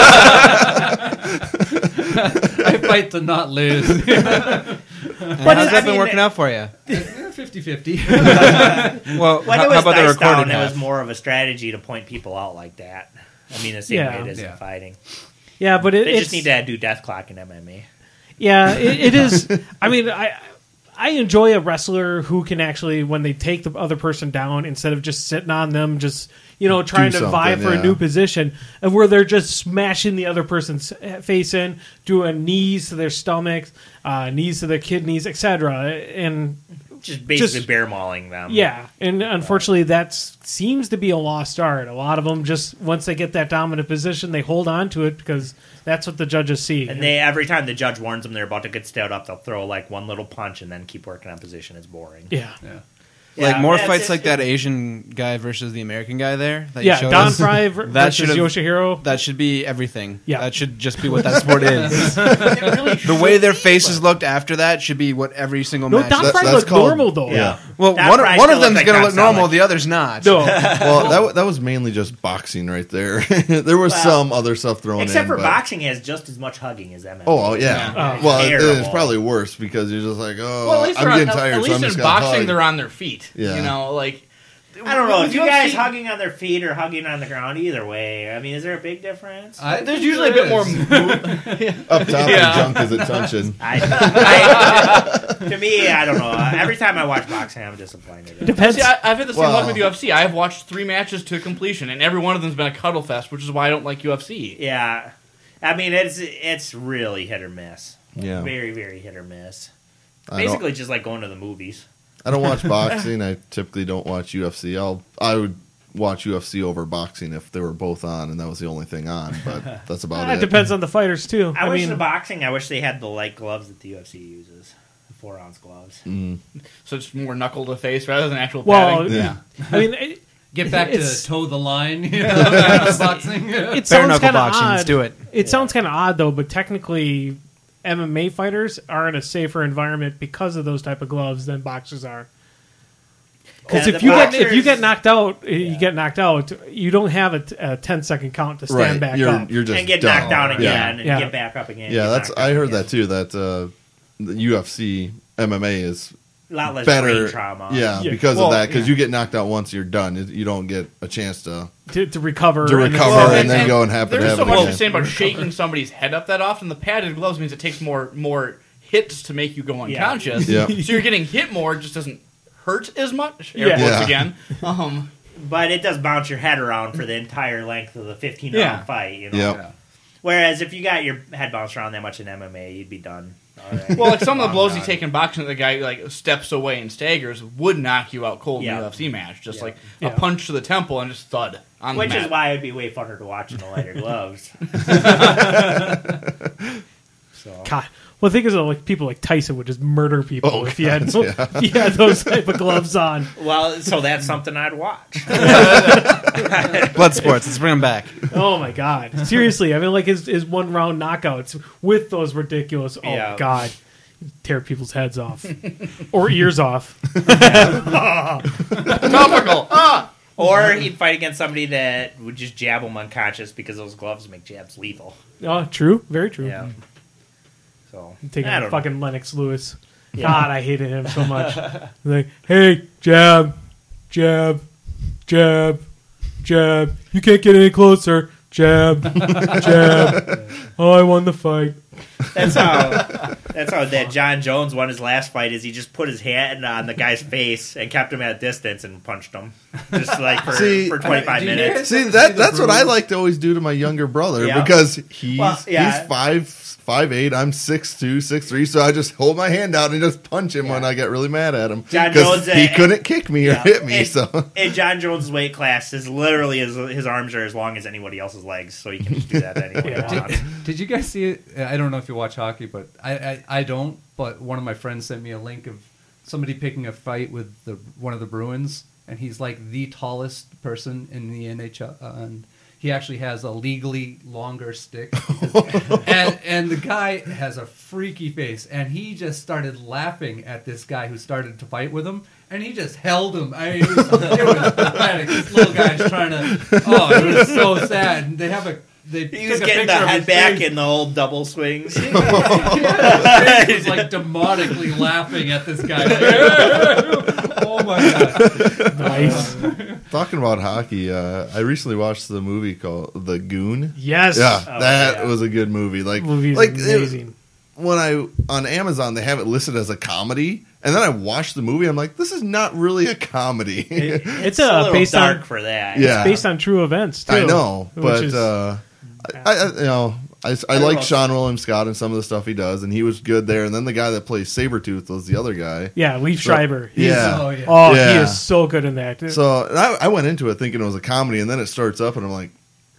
I fight to not lose. And But how's I that been mean, working out for you? fifty-fty. Well, when how, it was how about the Dice recorded Down, it was half? more of a strategy to point people out like that. I mean, the same Yeah. way it is Yeah. in fighting. Yeah, but it, They it's just need to do death clock in M M A. yeah, it, it is. I mean, I I enjoy a wrestler who can actually, when they take the other person down, instead of just sitting on them, just you know trying to something, vie for yeah. a new position, and where they're just smashing the other person's face in, doing knees to their stomachs, uh, knees to their kidneys, et cetera, and Just basically Just- bear mauling them. yeah, and unfortunately, that seems to be a lost art. A lot of them just once they get that dominant position, they hold on to it because that's what the judges see. And they every time the judge warns them they're about to get stood up, they'll throw like one little punch and then keep working on position. It's boring. yeah, Like Yeah, more it's- fights it's- like that Asian guy versus the American guy there. That you yeah. showed Don us? Fry ver- That versus should've- Yoshihiro. That should be everything. Yeah. That should just be what that sport is. It really The way their faces looked after that should be what every single No, match. Don That- Fry that's looked called- normal though. Yeah. well, Don one, Fry one still of them's looks like going to Tom look normal, Selleck. the other's not. No, Well, that, wa- that was mainly just boxing right there. there was Well, some other stuff thrown in. Except for but- boxing has just as much hugging as M M A. Oh, oh, yeah. Yeah. Well, it- it's Terrible. probably worse because you're just like, oh, Well, at least, I'm they're getting on, tired, at so least I'm just in going to boxing, hug. they're on their feet. Yeah. You know, like I don't know with if you U F C guys hugging on their feet or hugging on the ground. Either way, I mean, is there a big difference? I There's think usually a there bit more. is. Mo- Up top Yeah. and junk is it touching. I, I, to me, I don't know. Every time I watch boxing, I'm disappointed. it depends. See, I, I've had the same Well- luck with U F C. I've watched three matches to completion, and every one of them's been a cuddle fest, which is why I don't like U F C. Yeah, I mean, it's it's really hit or miss. Yeah. Very, very hit or miss. I don't, Basically, just like going to the movies. I don't watch boxing. I typically don't watch U F C. I'll I would watch U F C over boxing if they were both on and that was the only thing on. But that's about Ah, it. it depends on the fighters too. I, I, wish mean, the boxing. I wish they had the light gloves that the U F C uses, the four ounce gloves. Mm. So it's more knuckle to face rather than actual well, padding. Yeah. I mean, it, Get back to It's- toe the line. You know, after boxing. it Bare sounds knuckle kind of boxing, let's odd. do it. It sounds kind of odd though, but technically, M M A fighters are in a safer environment because of those type of gloves than boxers are. Because Yeah, if the you get if you boxers- get knocked out, you Yeah. get knocked out. You don't have a, t- a ten second count to stand Right. back You're up. you're just and get done. knocked down Yeah. again and Yeah. get back up again. Yeah, get that's knocked I down heard again. that too. That uh, the U F C M M A is A lot less better. brain trauma. Yeah, Yeah. because Well, of that. Because yeah. you get knocked out once, you're done. You- You don't get a chance to to, to recover. to and recover Well, and, and- then and go and happen to There's have so it much again. to say about shaking somebody's head up that often. The padded gloves means it takes more more hits to make you go unconscious. Yeah. So you're getting hit more. It just doesn't hurt as much. Yeah. Air quotes Yeah. again. Um, But it does bounce your head around for the entire length of the fifteen round Yeah. fight. You know. Yep. Whereas if you got your head bounced around that much in M M A, you'd be done. All right. well, like some of the Long blows you gone. take in boxing, the guy like steps away and staggers would knock you out cold in Yeah. a U F C match. Just Yeah. like Yeah. a punch to the temple and just thud on Which the mat. is why it'd be way funner to watch in the lighter gloves. so God. Well, the thing is, though, like people like Tyson would just murder people Oh, if he had God, yeah. if he had those type of gloves on. well, so that's something I'd watch. Blood sports, let's bring them back. Oh my God! Seriously, I mean, like his his one round knockouts with those ridiculous. Oh Yeah. my God! Tear people's heads off or ears off. Topical. Ah! Or he'd fight against somebody that would just jab him unconscious because those gloves make jabs lethal. Oh, true. Very true. Yeah. So Taking I out don't fucking Lennox Lewis. Yeah. God, I hated him so much. Like, hey, jab, jab, jab, jab. You can't get any closer. Jab, jab. Oh, I won the fight. That's how That's how that John Jones won his last fight. Is he just put his hand on the guy's face and kept him at a distance and punched him, just like for, See, for twenty-five do you minutes. See, that that's what I like to always do to my younger brother Yeah. because he's Well, yeah. he's five five eight. I'm six two, six three. So I just hold my hand out and just punch him Yeah. when I get really mad at him John because Jones, he uh, couldn't kick me or Yeah. hit me. And- So In John Jones' weight class, is literally his, his arms are as long as anybody else's legs, so he can just do that anyway. Yeah. he wants. Did you guys see it? I don't know if you watch hockey, but I, I, I don't. But one of my friends sent me a link of somebody picking a fight with the one of the Bruins, and he's like the tallest person in the N H L, uh, and he actually has a legally longer stick. Because, and and the guy has a freaky face, and he just started laughing at this guy who started to fight with him, and he just held him. I mean, it was, it was pathetic. This little guy's trying to. Oh, it was so sad. And they have a. They He was took a getting the picture of head his back face. in the old double swings. Yeah, his face was like demonically laughing at this guy. Oh my god! Nice. talking about hockey, uh, I recently watched the movie called The Goon. Yes. Yeah, Oh, that yeah. was a good movie. Like, Movie's like it- amazing. when I on Amazon they have it listed as a comedy, and then I watched the movie. I'm like, this is not really a comedy. It- It's, it's a uh, little based dark on- for that. Yeah. Based on true events, too. I know, which but is- uh, I, I, you know, I, I, I like love- Sean William Scott and some of the stuff he does, and he was good there. And then the guy that plays Sabretooth was the other guy. yeah, Leaf So- Schreiber. He's- Yeah. Oh yeah. Oh, he Yeah. is so good in that. So and I, I went into it thinking it was a comedy, and then it starts up, and I'm like,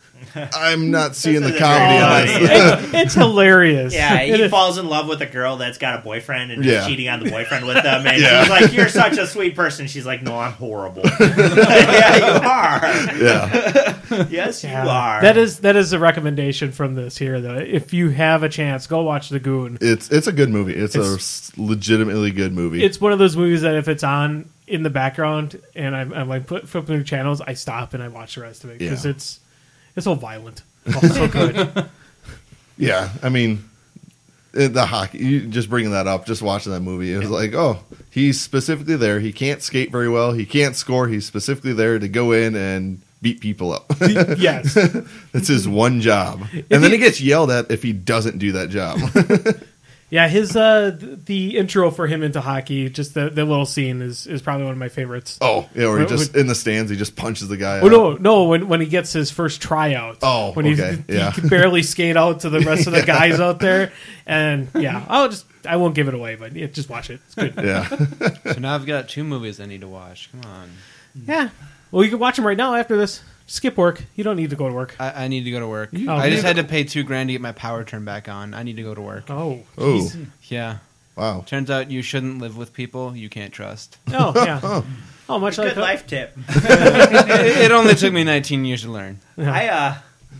I'm not seeing the isn't comedy very in this. funny. it's, it's hilarious. Yeah, It he is- falls in love with a girl that's got a boyfriend and Yeah. is cheating on the boyfriend with them. And Yeah. he's like, "You're such a sweet person." She's like, "No, I'm horrible." Yeah, you are. Yeah, Yes, you Yeah. are. That is that is a recommendation from this here, though. If you have a chance, go watch The Goon. it's it's a good movie. It's, a It's- s- legitimately good movie. It's one of those movies that if it's on in the background and I'm, I'm like put, flipping through channels, I stop and I watch the rest of it because Yeah. it's it's so violent. Oh, so good. Yeah, I mean, eh, the hockey. You just bringing that up, just watching that movie, it was like, oh, he's specifically there. He can't skate very well. He can't score. He's specifically there to go in and beat people up. Yes. That's his one job. And then he gets yelled at if he doesn't do that job. Yeah, his uh th- the intro for him into hockey, just the, the little scene is, is probably one of my favorites. oh, yeah, or he What- just what- in the stands, he just punches the guy. Oh out. no, no! When when he gets his first tryout, Oh, when okay, he's, yeah. he can barely skate out to the rest of the guys out there, and yeah, I'll just I won't give it away, but yeah, just watch it. It's good. Yeah, So now I've got two movies I need to watch. Come on. Yeah. Well, you can watch them right now after this. Skip work. You don't need to go to work. I, I need to go to work. You- I Oh, just you- had to pay two grand to get my power turned back on. I need to go to work. Oh. Oh. jeez. Yeah. wow. Turns out you shouldn't live with people you can't trust. Oh yeah. Oh, much like Good life tip. it, it only took me nineteen years to learn. I uh,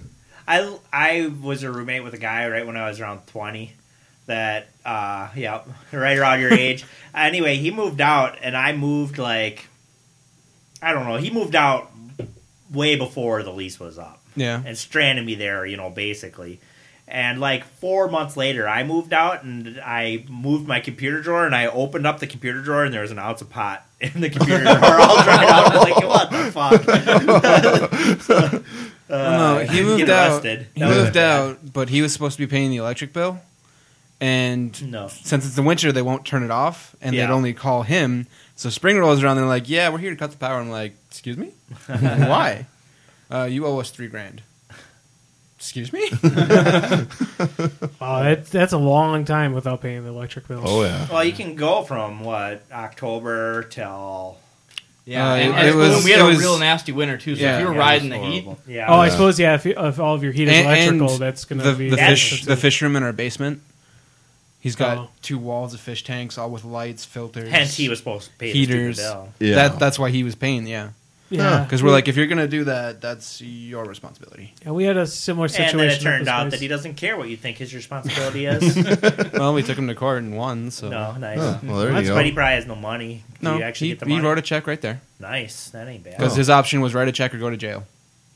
I I was a roommate with a guy right when I was around twenty. That uh, yeah, right around your age. Anyway, he moved out, and I moved like I don't know. He moved out way before the lease was up, Yeah. and stranded me there. You know, basically. And like four months later, I moved out and I moved my computer drawer and I opened up the computer drawer and there was an ounce of pot in the computer drawer all dried out. I was like, what the fuck? So, uh, Well, no, he I didn't moved get out. arrested. He That was moved bad. out, but he was supposed to be paying the electric bill. And No. since it's the winter, they won't turn it off, and Yeah. they'd only call him. So spring rolls around, they're like, "Yeah, we're here to cut the power." I'm like, "Excuse me, why? Uh, you owe us three grand." Excuse me. Oh, that, that's a long time without paying the electric bill. Oh yeah. Well, you can go from what October till Yeah, And, it- and it was- we had it a was- real nasty winter too. So Yeah. if you were Yeah, it riding was the heat, horrible. yeah. Oh, I Yeah. suppose yeah. If, you, if all of your heat is And- electrical, and that's going the, to be the Yeah. fish. The fish room in our basement. He's got Oh. two walls of fish tanks, all with lights, filters. Hence, he was supposed to pay heaters. the stupid bill. Yeah. That that's why he was paying. Yeah, Yeah, because we're like, if you're gonna do that, that's your responsibility. yeah, we had a similar situation. And then it at turned this out place. that he doesn't care what you think his responsibility is. Well, we took him to court and won. So No, nice. Huh, well, there you That's go. but he probably has no money. Do no, you actually he, get the he money? wrote a check right there Nice. That ain't bad. because Oh. his option was write a check or go to jail.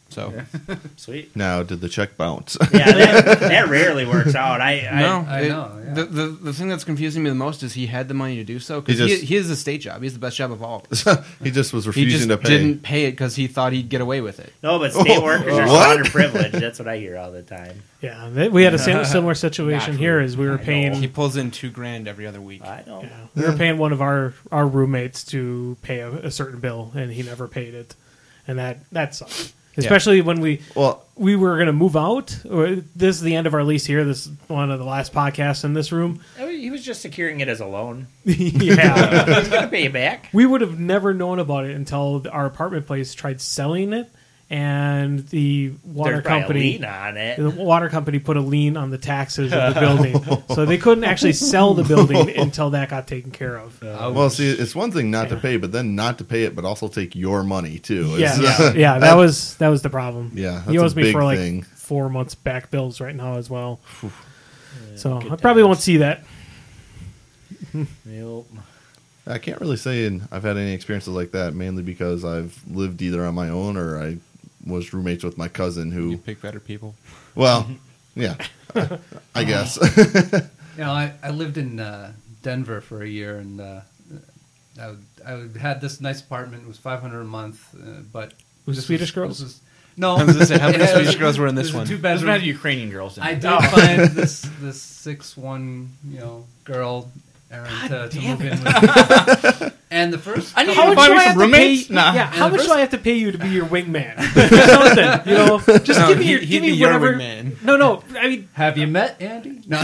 So Sweet. Now, did the check bounce? Yeah, that, that rarely works out. I, I no, I it- know, yeah. The, the the thing that's confusing me the most is he had the money to do so because He he, just- he has a state job. He has the best job of all. He just was He refusing just to pay. didn't pay it because he thought he'd get away with it. No, but state Oh, workers are what? underprivileged. That's what I hear all the time. Yeah, they- we had a sim- similar situation Not here. true. As we were I paying, He pulls in two grand every other week. I know. yeah, we were paying one of our, our roommates to pay a, a certain bill, and he never paid it, and that that sucked. Especially when we Well, we were going to move out. Or this is the end of our lease here. This is one of the last podcasts in this room. I mean, He was just securing it as a loan. Yeah, He's going to pay you back. we would have never known about it until our apartment place tried selling it, and the water There's probably company. a lien on it. The water company put a lien on the taxes of the building, so they couldn't actually sell the building until that got taken care of. well, see, it's one thing not to pay, but then not to pay it, but also take your money too. Yeah, It's- yeah, yeah, that was that was the problem. Yeah, he that's a owes me big for like thing. four months back bills right now as well. So good I probably times. won't see that. Nope. I can't really say I've had any experiences like that, mainly because I've lived either on my own or I was roommates with my cousin You who, pick better people. well, yeah, I guess. You know, I, I lived in uh, Denver for a year, and uh, I, would, I would, had this nice apartment. It was five hundred a month, uh, but Was it this Swedish girls? this was- no, I was gonna say, how many It was- Swedish girls were in this it was a one? Two Doesn't bedroom. have Ukrainian girls in I it. did find this this six one you know girl Erin to, to move in with. And the first I need couple- to find me some roommates. Pay, Nah. Yeah, how the much first- do I have to pay you to be your wingman? Something, you know. Just No, give me he- your, he'd give me be your whatever. wingman. No, no. I mean, Have you met Andy? No.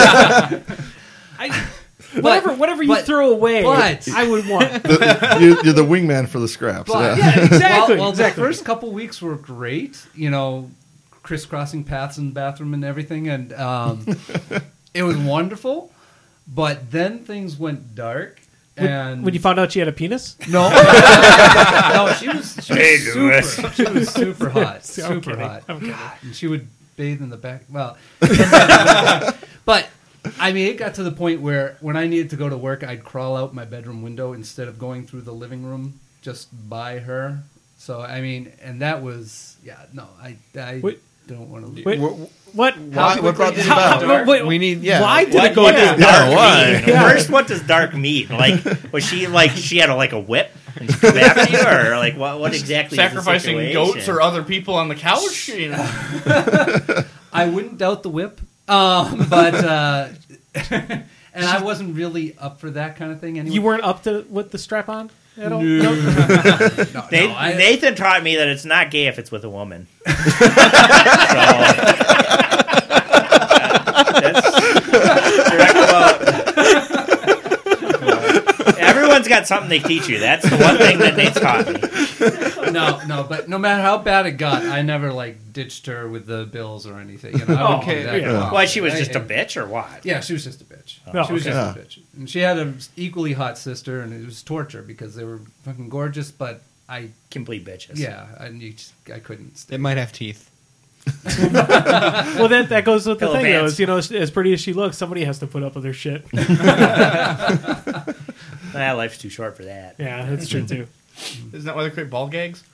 I, whatever, whatever you but- throw away, but- I would want. The- you, you're the wingman for the scraps. But- yeah. Yeah, exactly. Well, well exactly. the first couple weeks were great. You know, crisscrossing paths in the bathroom and everything, and um, it was wonderful. But then things went dark, When- and when you found out she had a penis, no, no, she was she Hey, was Louis. super, she was super hot, I'm super kidding. hot. I'm kidding. God, and she would bathe in the back. Well, but I mean, it got to the point where when I needed to go to work, I'd crawl out my bedroom window instead of going through the living room just by her. So I mean, and that was yeah, no, I I Wait. don't want to leave. Wait, Wh- what? Why- what brought this How- about? how- wait, We need, yeah. Why did What, it go what down? does dark why? mean? First, what does dark mean? Like, was she like she had a, like a whip and she came after you, or like what? What exactly? Sacrificing is the goats situation? or other people on the couch. You know? I wouldn't doubt the whip, um, but uh, and I wasn't really up for that kind of thing anyway. You weren't up to with the strap on at all. No, Nathan, no, I- Nathan taught me that it's not gay if it's with a woman. so, that's direct quote. Everyone's got something they teach you. That's the one thing that Nate's taught me. no, no, but no matter how bad it got, I never like ditched her with the bills or anything. You know, I Oh, wouldn't do that. yeah. No. Why, she was I- just a bitch, or what? Yeah, she was just a bitch. Oh, she was okay. just a bitch, and she had an equally hot sister, and it was torture because they were fucking gorgeous. But I, Complete bitches. yeah, I, you just, I couldn't. Stay. It might have teeth. Well, that that goes with the Pillow thing, though. pants. Is, you know, as, as pretty as she looks, somebody has to put up with her shit. Nah, life's too short for that. Yeah, that's true too. Isn't that why they create ball gags?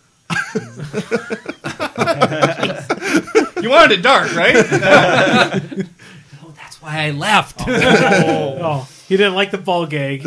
You wanted it dark, right? Oh, that's why I left. Oh, he didn't like the ball gag.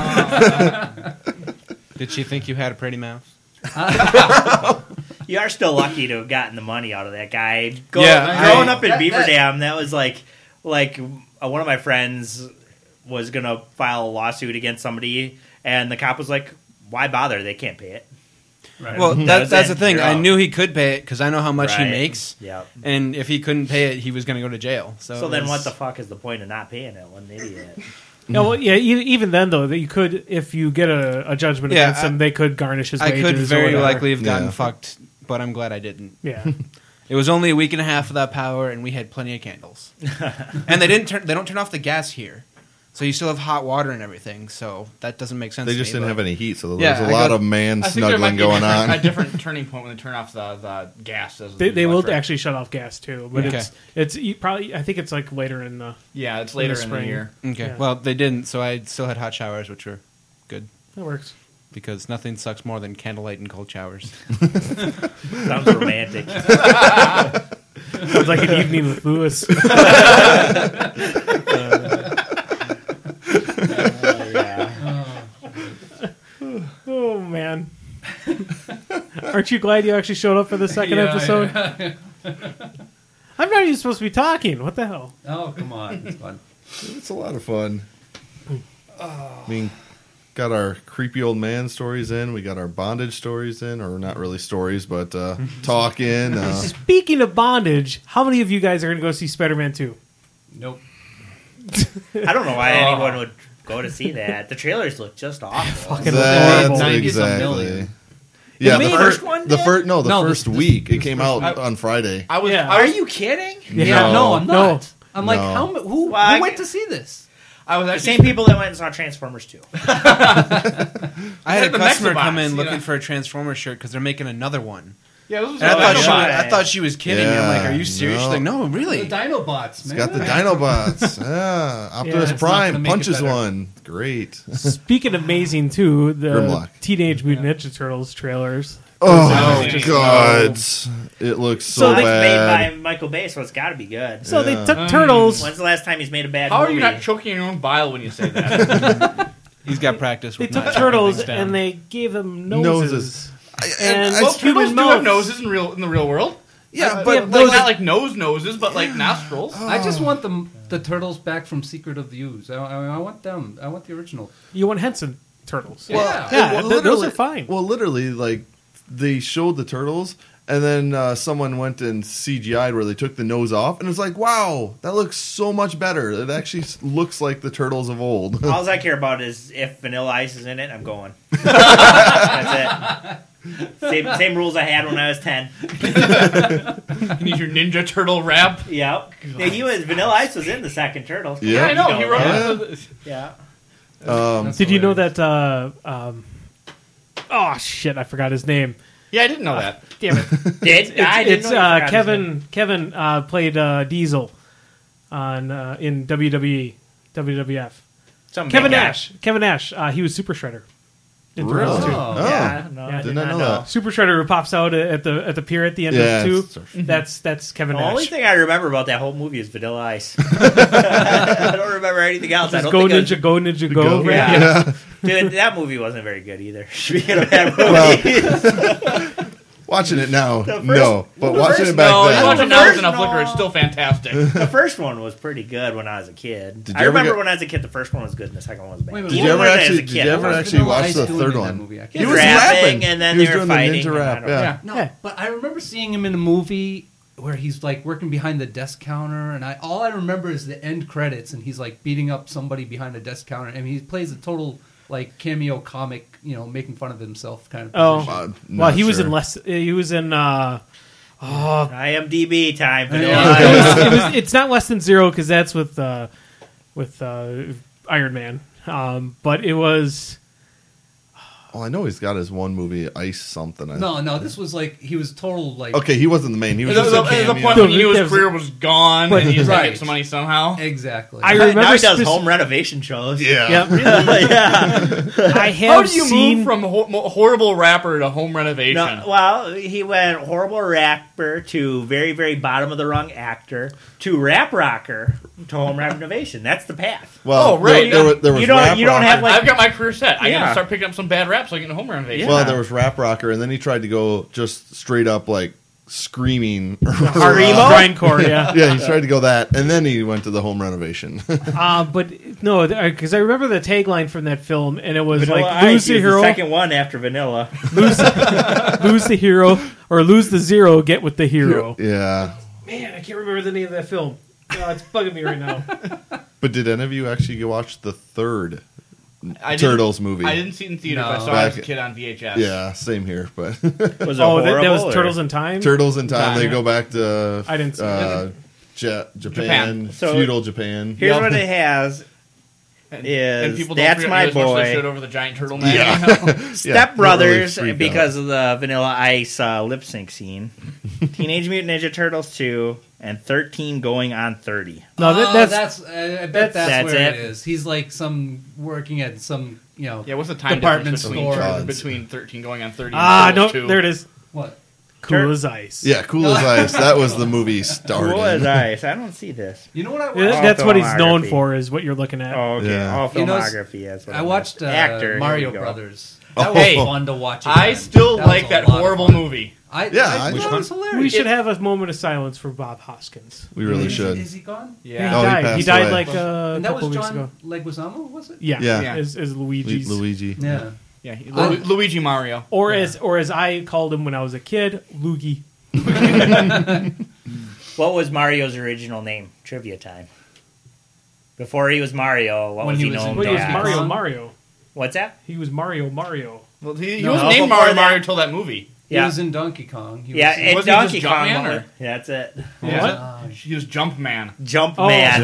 Did she think you had a pretty mouth? You are still lucky to have gotten the money out of that guy. Go, Yeah, growing I- up in that- Beaver that- Dam, that was like, like uh, one of my friends was gonna file a lawsuit against somebody, and the cop was like, "Why bother? They can't pay it." Right. Well, That that, was that's it. the thing. You're I out. knew he could pay it because I know how much he Right. makes. Yep. And if he couldn't pay it, he was going to go to jail. So, So it then, was- what the fuck is the point of not paying it? What an idiot! No, well, yeah. e- Even then, though, that you could, if you get a, a judgment Yeah, against I- him, they could garnish his I wages. could or very whatever. likely have gotten Yeah. fucked, but I'm glad I didn't. Yeah. It was only a week and a half without power, and we had plenty of candles. And they didn't turn. They don't turn off the gas here, so you still have hot water and everything. So that doesn't make sense. They to just me, didn't but- have any heat, so Yeah, there's a I lot got- of man I think there might snuggling be a going different, on. a different turning point when they turn off the, the gas. As They, the they will electric. actually shut off gas too, but Okay. it's it's you probably. I think it's like later in the. Yeah, it's later in the in the spring. year. Okay. Yeah. Well, they didn't, so I still had hot showers, which were good. That works. because nothing sucks more than candlelight and cold showers. Sounds romantic. Sounds like an evening with Lewis. Yeah. Oh man. Aren't you glad you actually showed up for the second Yeah, episode? yeah. I'm not even supposed to be talking. What the hell? Oh, come on. It's fun. It's a lot of fun. I mean, got our creepy old man stories in. We got our bondage stories in, or not really stories, but uh, talk in. Uh, Speaking of bondage, how many of you guys are going to go see Spider-Man two? Nope. I don't know why Oh. anyone would go to see that. The trailers look just awful. Fucking that's horrible. nineties a exactly. million. Yeah, The the, main first first one The did? first no, the No, first this- week this- it came this out first- on Friday. I was. Yeah. I Are was, you kidding? Yeah, No. no, I'm No. not. I'm like, No. how? Who, Well, I who went get- to see this? I was The actually same people that went and saw Transformers two. I had a the customer Megabots, come in you looking know. for a Transformer shirt because they're making another one. Yeah, this was And I thought, she was, Dinobot. I thought she was kidding. I'm like, are you Yeah, serious? no. She's like, no, The really. Dinobots, It's man. got the Dinobots. Yeah, Optimus it's not Prime gonna make it punches better. one. Great. Speaking of amazing too, the Grimlock. Teenage Mutant Ninja Turtles trailers. Oh, just- God. It looks so, So it's bad. made by Michael Bay, so it's got to be good. So Yeah. they took turtles. When's the last time he's made a bad How are movie? you not choking your own bile when you say that? He's got practice They with took not turtles knocking things down. and they gave them noses. Noses. And I- well, human turtles do have mouths. noses in real in the real world. Yeah, Uh, but yeah, like, those- not like nose noses, but like nostrils. I just want the the turtles back from Secret of the Ooze. I, I, I want them. I want the original. You want Henson turtles. Yeah. Well, Yeah, it- th- those literally- are fine. Well, literally, like they showed the turtles, and then uh, someone went and C G I'd where they took the nose off, and it's like, wow, that looks so much better. It actually s- looks like the turtles of old. All I care about is if Vanilla Ice is in it, I'm going. That's it. Same, same rules I had when I was ten. You need your Ninja Turtle rap. Yep. Yeah, he was Vanilla Ice was in the second Turtles. Yeah. I know. He wrote Yeah. it. Yeah. Um, That's Did you know hilarious. that? Uh, um, oh shit! I forgot his name. Yeah, I didn't know that. Damn it! Did It's, I didn't it's know you uh, forgot his name. Kevin. Kevin uh, played uh, Diesel on uh, in W W E, W W F. Some Kevin big guy. Nash. Kevin Nash. Uh, he was Super Shredder. in Really? Turtles two. Oh. Yeah, no, Yeah. I Did not know that. Super Shredder pops out at the at the pier at the end Yeah, of two. it's- That's that's Kevin The only Nash. thing I remember about that whole movie is Vanilla Ice. I don't remember anything else. I Just don't go think I was- ninja, go ninja, go. Go. Yeah. Dude, that movie wasn't very good either. Speaking of bad movies, Watching it now, The first- no. But the watching first- it back No, you then. watch The it now with first- enough liquor, no. it's still fantastic. the first one was pretty good when I was a kid. Did I you ever remember get- when I was a kid, the first one was good and the second one was bad. Wait, wait, Did Even you ever when I was actually? a Did kid, you I ever was- actually Vanilla watch Ice the doing third in that one? movie? I can't He He was was rapping, rapping, and then he was they were doing fighting, the ninja and I rap. don't Yeah. Yeah, no, Yeah. but I remember seeing him in a movie where he's like working behind the desk counter, and I all I remember is the end credits, and he's like beating up somebody behind the desk counter, and he plays a total like cameo comic, you know, making fun of himself kind of. Oh. position. Uh, Well, not he was sure. in less. He was in. Uh, oh, I M D B time. Vanilla Yeah. it Ice. was, it was, it's not less than zero because that's with uh, with uh, Iron Man. Um, but it was. Oh, I know he's got his one movie, Ice something. I- No, no, this was like he was total like Okay, he wasn't the main. He was The, just the, a the cameo. point No, when he knew his there's- career was gone, But- and he was going to Right. get some money somehow. exactly. I Now remember he does spec- home renovation shows. Yeah. Yep. yeah. I have How do you seen. move from ho- mo- horrible rapper to home renovation? No, well, he went horrible rapper to very, very bottom of the rung actor to rap rocker to home renovation. That's the path. Well, Oh, right. There, there, was- there was You don't- rap you don't rocker. have, like- I've got my career set. I got Yeah. to start picking up some bad rap so I can get a home renovation. Well, Yeah. there was rap rocker, and then he tried to go just straight up like screaming. Hard emo? grindcore, yeah. Yeah, he tried to go that, and then he went to the home renovation. Uh, but no, because I remember the tagline from that film, and it was Vanilla like "Lose Ice the is the hero, second one after Vanilla. lose the hero, or lose the zero, get with the hero." yeah. Man, I can't remember the name of that film. Oh, it's bugging me right now. But did any of you actually go watch the third I didn't- Turtles movie? I didn't see it in theaters. No. I saw it as a Back- kid on V H S. Yeah, same here. But Was it Oh, that, that horrible, was or- Turtles in Time. Turtles in Time, they Yeah. go back to I didn't see uh, Ja- Japan, Japan. So- feudal Japan. Here's Yep. what it has. And, Is and people That's don't forget My to watch Boy. that shit over the giant turtle man. Yeah. You know? Yeah, Step not really Brothers, freaked because of the Vanilla Ice uh, lip sync scene. Teenage Mutant Ninja Turtles two, and thirteen going on thirty. No, that, Oh, that's, that's, uh, I bet that's, That's where it? it is. He's like some working at some you know, Yeah, what's the time department difference between, store. between thirteen going on thirty? Ah, and no, Turtles two? there it is. What? Cool as ice. Yeah, Cool as Ice. That was the movie starting. Cool as ice. I don't see this. You know what I watched? Yeah, All that's what he's known filmography. for, is what you're looking at. Oh, okay. Yeah. All You know, filmography. Is what I it watched is. uh, Actor. Here Mario we go. Brothers. Oh. That was Hey, fun to watch. I again. still That like was a that lot of horrible fun. movie. I, Yeah, I, I thought know. it was hilarious. We should It- have a moment of silence for Bob Hoskins. We really is, should. Is he gone? Yeah, he Oh, he died. He, passed died away. like uh, a And that couple was weeks John ago. Leguizamo, was it? Yeah, Yeah. Yeah. As, as Lu- Luigi's. Luigi. Yeah. Yeah, he- I- Lu- Luigi Mario. Or Yeah. as or as I called him when I was a kid, Loogie. What was Mario's original name? Trivia time. Before he was Mario, what When was he he, was known in Well, he was as? Donkey Mario Kong? Mario. What's that? He was Mario Mario. Well, he, he No, wasn't named before Mario that- Mario until that movie. He Yeah. was in Donkey Kong. He Yeah, was, and wasn't he Donkey just Kong. Jumpman, only- or- Yeah, that's it. Yeah. What? uh, He was Jumpman. Jump Oh, Man.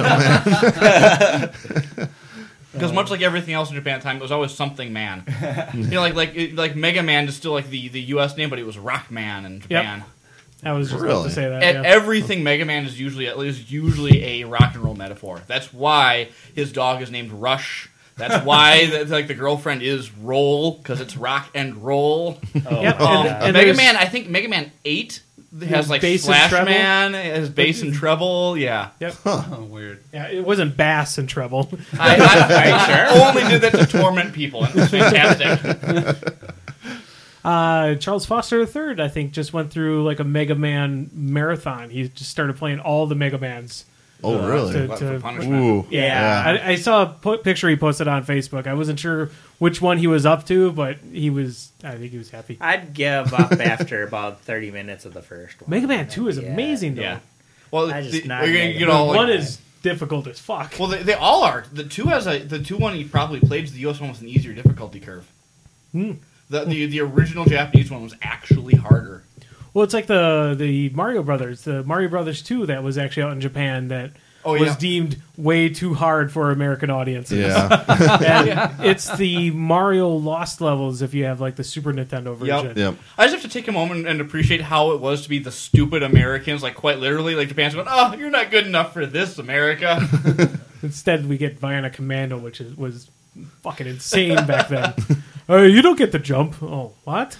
Because much like everything else in Japan at the time, it was always something man. you know, like like it- like Mega Man is still like the, the U S name, but it was Rock Man in Japan. I was just about Really? to say that. And yeah. everything Mega Man is usually is usually a rock and roll metaphor. That's why his dog is named Rush. That's why the, like the girlfriend is Roll, because it's rock and roll. Oh, Yep, Um, and- and Mega there's- Man, I think Mega Man eight has like bass and Slash treble. Man, it has bass and treble. Yeah, oh, weird. Yeah, it wasn't bass and treble. I, I, I only did that to torment people, and it was fantastic. Uh, Charles Foster the third, I think, just went through like a Mega Man marathon. He just started playing all the Mega Mans. Oh, uh, really? to- What, to- for punishment? Ooh. Yeah. I, I saw a po- picture he posted on Facebook. I wasn't sure which one he was up to, but he was. I think he was happy. I'd give up after about thirty minutes of the first one. Mega Man Two is Yeah. amazing though. Yeah. Well, I just the, not we're gonna Mega get Man. all like, One is difficult as fuck. well, they, they all are. The two has a the two one he probably played is the U S one with an easier difficulty curve. Hmm. The, the the original Japanese one was actually harder. Well, it's like the the Mario Brothers, the Mario Brothers Two that was actually out in Japan that Oh, was yeah. deemed way too hard for American audiences. Yeah. And it's the Mario Lost levels if you have like the Super Nintendo version. Yep. I just have to take a moment and appreciate how it was to be the stupid Americans, like quite literally, like Japan's going, "Oh, you're not good enough for this, America." Instead, we get Bionic Commando, which is, was fucking insane back then. Uh, you don't get the jump. Oh, what?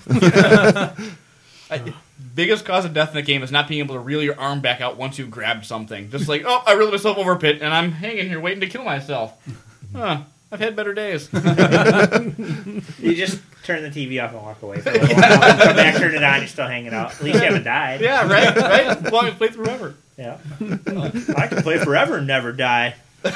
I, biggest cause of death in the game is not being able to reel your arm back out once you've grabbed something. Just like, oh, I reeled myself over a pit, and I'm hanging here waiting to kill myself. Huh. I've had better days. You just turn the T V off and walk away for a little while. Come back, turn it on, you're still hanging out. At least you haven't died. Yeah, right, right. As long as play forever. Yeah. I can play forever and never die.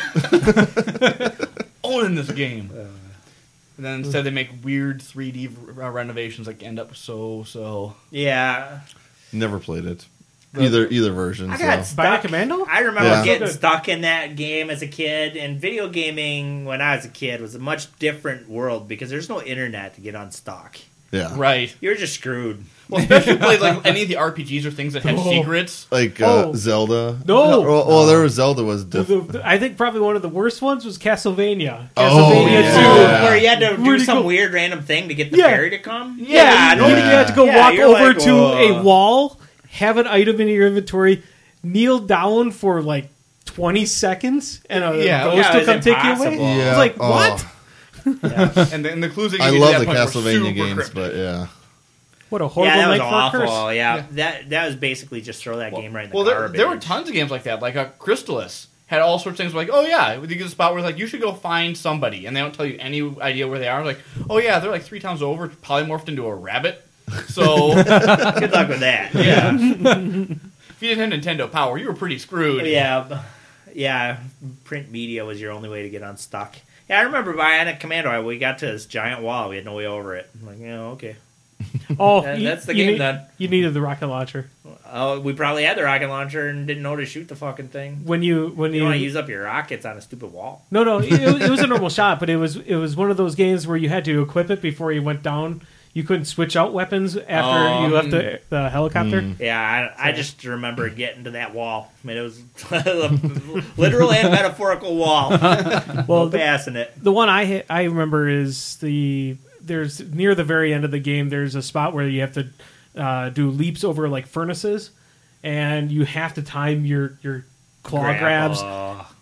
Owning this game. And then instead they make weird three D r- renovations that end up so so. Yeah. Never played it. Either either version. I got so. stuck. Bionic Commando? I remember Yeah. getting So good. stuck in that game as a kid, and video gaming when I was a kid was a much different world because there's no internet to get unstuck. Yeah. Right. You're just screwed. Well, especially if you played like any of the R P Gs or things that had Oh. secrets. Like uh, Oh. Zelda. No. Well, well, there was Zelda was The- diff- the- I think probably one of the worst ones was Castlevania. Oh, Castlevania yeah. two. Yeah. Where you had to Where'd do you some go? weird random thing to get the Yeah. fairy to come? Yeah, no, you, Yeah. you had to go Yeah, walk you're over like, to "Whoa." a wall, have an item in your inventory, kneel down for like twenty seconds, and a Yeah, ghost yeah, will it's come take you away. impossible. Yeah. It's like, Oh. what? And the, and the clues that you I get to love that the point were Castlevania super games, cryptic. but yeah. What a horrible Yeah, that was night for a curse. awful. Yeah. Yeah. that that was basically just throw that game right in the Well, there, garbage. there were tons of games like that. Like uh, Crystalis had all sorts of things. Like, oh yeah, you get a spot where like you should go find somebody, and they don't tell you any idea where they are. Like, oh yeah, they're like three towns over, polymorphed into a rabbit. So Good luck with that. yeah, if you didn't have Nintendo Power, you were pretty screwed. Yeah, b- yeah. Print media was your only way to get unstuck. Yeah, I remember Bionic Commando. We got to this giant wall. We had no way over it. I'm like, yeah, okay. Oh, That- you- that's the you game need- done. You needed the rocket launcher Oh, we probably had the rocket launcher and didn't know to shoot the fucking thing. when you when You you. don't want to use up your rockets on a stupid wall. no, no, it, it was a normal shot, but it was it was one of those games where you had to equip it before you went down. You couldn't switch out weapons after Oh. you left the, the helicopter. Mm. Yeah, I, I just remember getting to that wall. I mean, it was a literal and metaphorical wall. Well, Well, the, passing it. the one I hit, I remember is the there's near the very end of the game. There's a spot where you have to uh, do leaps over like furnaces, and you have to time your your claw Grab- grabs oh.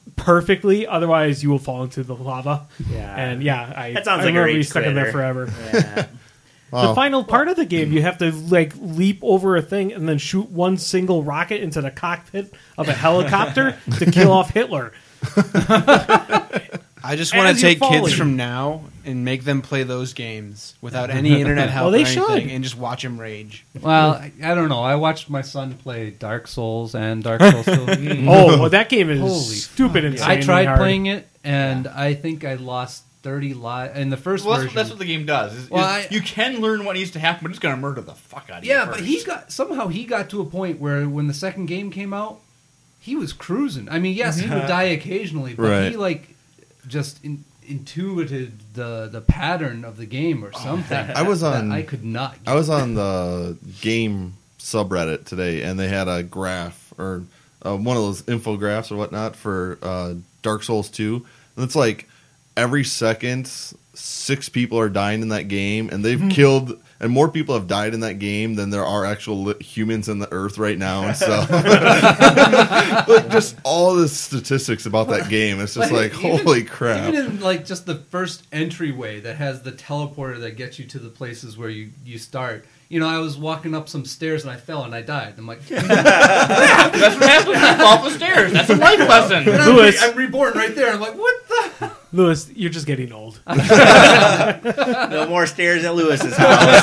perfectly. Otherwise, you will fall into the lava. Yeah. And yeah, I, That sounds I like a remember you rage stuck in there quitter. forever. Yeah. Wow. The final part of the game, you have to like leap over a thing and then shoot one single rocket into the cockpit of a helicopter to kill off Hitler. I just want As to you're take kids falling. from now and make them play those games without any internet help Well, they or anything, should. and just watch them rage. Well, I, I don't know. I watched my son play Dark Souls and Dark Souls two. Oh, well, that game is Holy stupid insane. I tried hard. playing it, and I think I lost thirty lives in the first Well, that's, version. that's what the game does. Is, Well, is I- you can learn what needs to happen, but it's going to murder the fuck out of you. yeah, but first. he got somehow he got to a point where when the second game came out, he was cruising. I mean, yes, he would die occasionally, but Right. he like just in, intuited the the pattern of the game or something. I was that on- I could not. Get. I was on the game subreddit today, and they had a graph or uh, one of those infographs or whatnot for uh, Dark Souls two. And it's like every second, six people are dying in that game, and they've killed, and more people have died in that game than there are actual li- humans in the earth right now. And so, like, just all the statistics about that game, it's just like, Even- holy crap. Even in like just the first entryway that has the teleporter that gets you to the places where you, you start. You know, I was walking up some stairs and I fell and I died. I'm like, That's what happens when you fall off the stairs. That's a life lesson. and I'm, Lewis. re- I'm reborn right there. I'm like, what the? Lewis, you're just getting old. No more stairs at Lewis's house.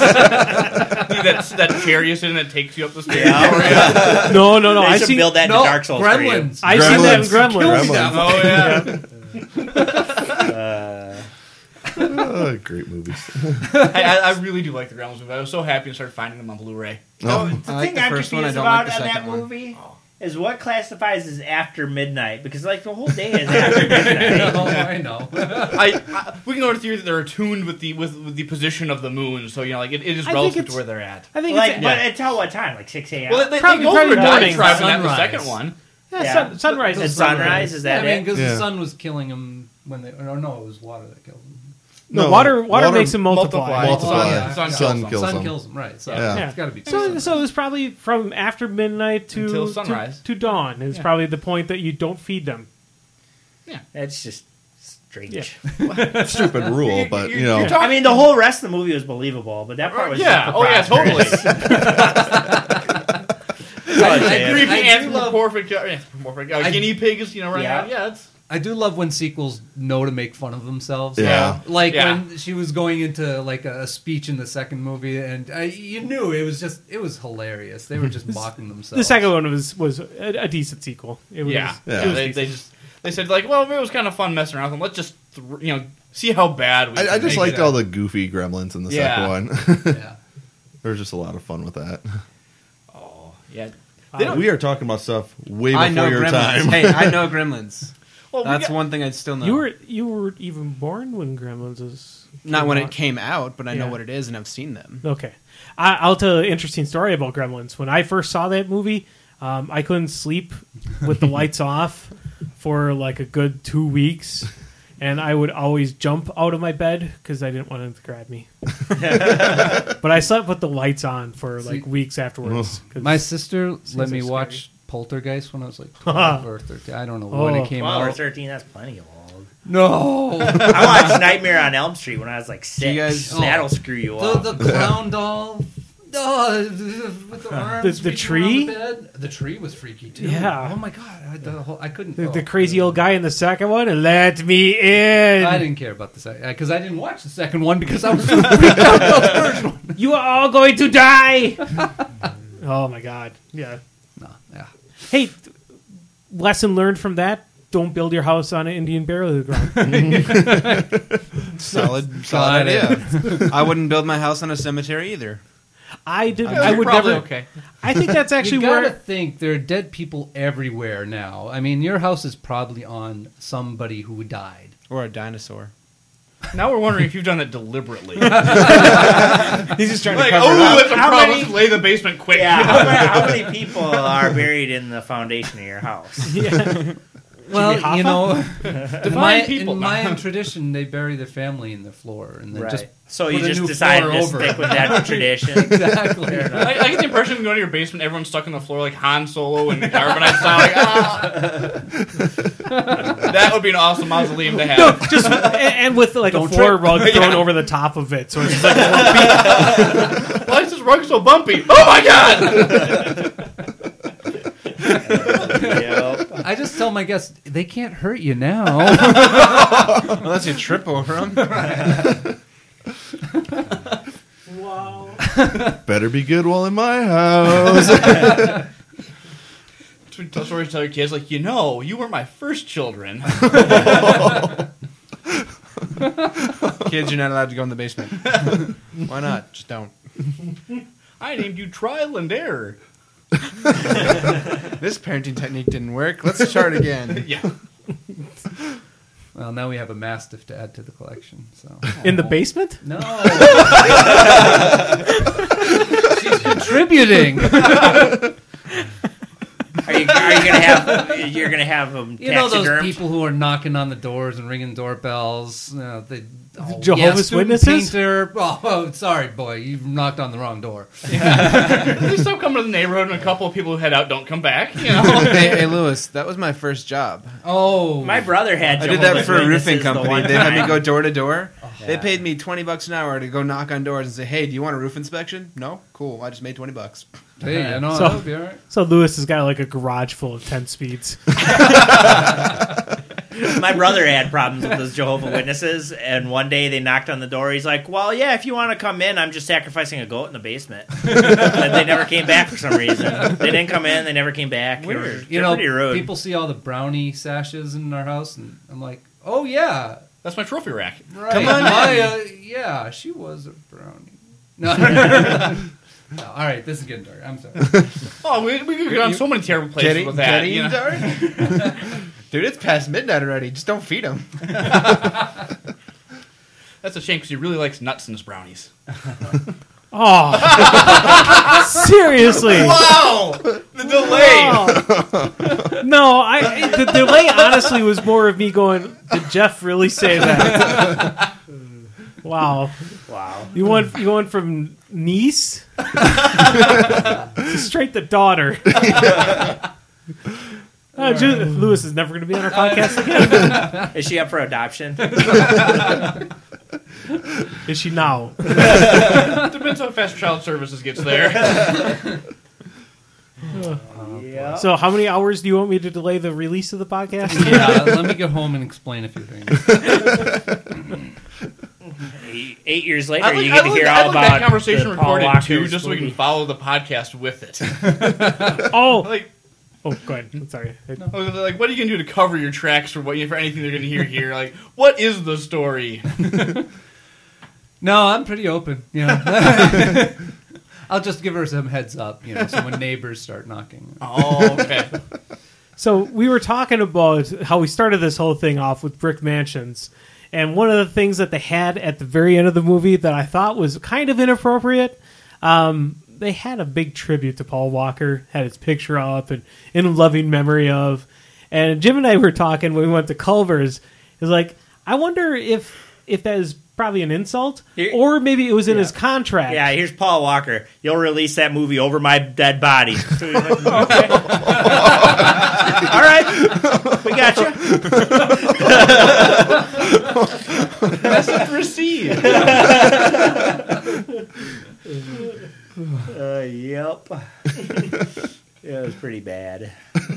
that, that chair you sit in that takes you up the stairs. Yeah. No, no, no. They I should see. build that No, to Dark Souls Gremlins. I seen that in Gremlins. Gremlins. Kill me Oh now. yeah. for you. Uh, Uh, great movies. I, I, I really do like the Gremlins movie. I was so happy to start finding them on Blu-ray. Oh. the I like thing the I'm first one, I confused don't about like the on that second one. movie is what classifies as after midnight, because like the whole day is after midnight. Oh, I know. I, I we can go to the theory that they're attuned with the with, with the position of the moon, so you know, like it, it is I think relative it's- to where they're at. I think Like, it's, but yeah. until what time? Like six a.m. Well, they, they Probably- go probably for morning, dive in that the sunrise. second one. yeah, yeah. sun, sunrise. The is sunrise is that I mean, it? because Yeah. the sun was killing him when they. Or no, it was water that killed him. No, No, water, water. water makes him multiply. Multiply. Oh, yeah. Sun, Sun kills kills Sun them. kills him, right? So Yeah. it's got to be. So, so it was probably from after midnight to Until to- sunrise. to, dawn. Is Yeah. probably the point that you don't feed them. That's just strange. Yeah. Stupid rule, but you know. You're talking- I mean, the whole rest of the movie was believable, but that part was yeah, just oh yeah, totally. preposterous. I, say it. Creepy I do love- anthropomorphic, uh, anthropomorphic uh, I- guinea pigs, you know, running Yeah. around. Yeah, it's I do love when sequels know to make fun of themselves. Yeah. Like Yeah. when she was going into like a speech in the second movie, and I, you knew it was just it was hilarious. They were just mocking themselves. The second one was was a, a decent sequel. It was, yeah. Yeah. it was They, decent. they just they said like, well, it was kind of fun messing around with them. Let's just th- you know see how bad we. I, I can just make liked it. all the goofy gremlins in the Yeah. second one. Yeah. there was just a lot of fun with that. Oh yeah. We are talking about stuff way before I know your Gremlins. time. Hey, I know Gremlins. Well, we That's got- one thing I'd still know. you were you were even born when Gremlins was Not came when out. it came out, but I know Yeah. what it is and I've seen them. Okay, I, I'll tell an interesting story about Gremlins. When I first saw that movie, um, I couldn't sleep with the lights off for like a good two weeks, and I would always jump out of my bed because I didn't want him to grab me. But I slept with the lights on for like See- weeks afterwards. 'cause- My sister Seems let me like watch Poltergeist when I was like twelve or thirteen. I don't know when Oh. it came twelve or out. thirteen, that's plenty of old. No, I watched Nightmare on Elm Street when I was like six. you guys- That'll screw you the up. the clown doll. Oh, with the arms The- the reaching tree? around the, bed. The tree was freaky too. Yeah. Oh my god, I, the whole, I couldn't. the, oh. the crazy old guy in the second one, and let me in. I didn't care about the second because I didn't watch the second one because I was so freaked out about the first one. You are all going to die. Oh my god! Yeah. No, yeah. Hey, th- lesson learned from that: don't build your house on an Indian burial ground. Solid, solid Got it. idea. I wouldn't build my house on a cemetery either. I did. Yeah, I you're would probably never. okay. I think that's actually you gotta where. think there are dead people everywhere now. I mean, your house is probably on somebody who died. Or a dinosaur. Now we're wondering if you've done that deliberately. He's just trying like, to cover it oh, up. that's a How problem. many- Let's lay the basement quick. yeah, how many, how many people are buried in the foundation of your house? Yeah. Well, Hoffa? you know, in my, people. in Mayan tradition, they bury their family in the floor and then Right. just so put you a just new decided floor to over. stick with that tradition. Exactly. Fair enough. I, I get the impression when you go to your basement, everyone's stuck on the floor like Han Solo and Carbonite style. Like, ah. That would be an awesome mausoleum to have. No, just and, and with like Don't a floor trip. rug thrown Yeah. over the top of it, so it's just like lumpy. Why is this rug so bumpy? Oh my god! Yep. I just tell my guests they can't hurt you now. Unless you trip over them. Wow. Better be good while in my house. To tell stories to other kids, like, you know, you were my first children. Kids, you're not allowed to go in the basement. Why not? Just don't. I named you Trial and Error. This parenting technique didn't work. Let's start again. Yeah. Well, now we have a mastiff to add to the collection. So In the basement? no, she's contributing. Are you, are you gonna have? You're gonna have them You know those taxidermed? people who are knocking on the doors and ringing doorbells. You know, they, oh, Jehovah's yeah, student Witnesses? Painter. Oh, oh, sorry, boy, you've knocked on the wrong door. They still come to the neighborhood and a couple of people who head out don't come back, you know? hey, hey, Lewis, that was my first job. Oh, My brother had. I did that Jehovah's for a roofing Witnesses the company. one They had me time. go door to door. They Yeah. paid me twenty bucks an hour to go knock on doors and say, "Hey, do you want a roof inspection?" No, cool. I just made twenty bucks. hey, I know So- that would be all right. So Lewis has got like a garage full of ten speeds. My brother had problems with those Jehovah's Witnesses, and one day they knocked on the door. He's like, "Well, yeah, if you want to come in, I'm just sacrificing a goat in the basement." And they never came back for some reason. They didn't come in. They never came back. They were- Weird. they're You know, pretty rude. people see all the brownie sashes in our house, and I'm like, oh yeah, That's my trophy rack. right. Come on my, uh, yeah, she was a brownie. No, no, all right, this is getting dark. I'm sorry. Oh, we, we could get on so many terrible places Getting, with that. getting You know? dark? Dude, it's past midnight already. Just don't feed them. That's a shame because he really likes nuts in his brownies. Oh, seriously? Wow! The delay! Oh. No, I the delay honestly was more of me going, did Jeff really say that? Wow. wow. You went you went from niece to straight to daughter. Uh, Ju- Lewis is never going to be on our podcast again. Is she up for adoption? Is she now? Depends how fast child services gets there. Yeah. So, how many hours do you want me to delay the release of the podcast? Yeah, let me get home and explain a few things. Eight, eight years later, I'd like, you get I'd to like, hear I'd all like about that conversation the Paul recorded too, Walker's just so we movie. can follow the podcast with it. Oh, Like, oh, go ahead. I'm sorry. like, what are you gonna do to cover your tracks for what for anything they're gonna hear here? Like, what is the story? No, I'm pretty open. You know, I'll just give her some heads up. You know, so when neighbors start knocking. Oh, okay. So we were talking about how we started this whole thing off with brick mansions, and one of the things that they had at the very end of the movie that I thought was kind of inappropriate, um, they had a big tribute to Paul Walker, had his picture up and in loving memory of, and Jim and I were talking when we went to Culver's. It was like, I wonder if if that is probably an insult, Here- or maybe it was in Yeah. his contract. Yeah, here's Paul Walker. You'll release that movie over my dead body. So he's like, okay. All right, we got you. Message received. Uh, yep. Yeah, it was pretty bad.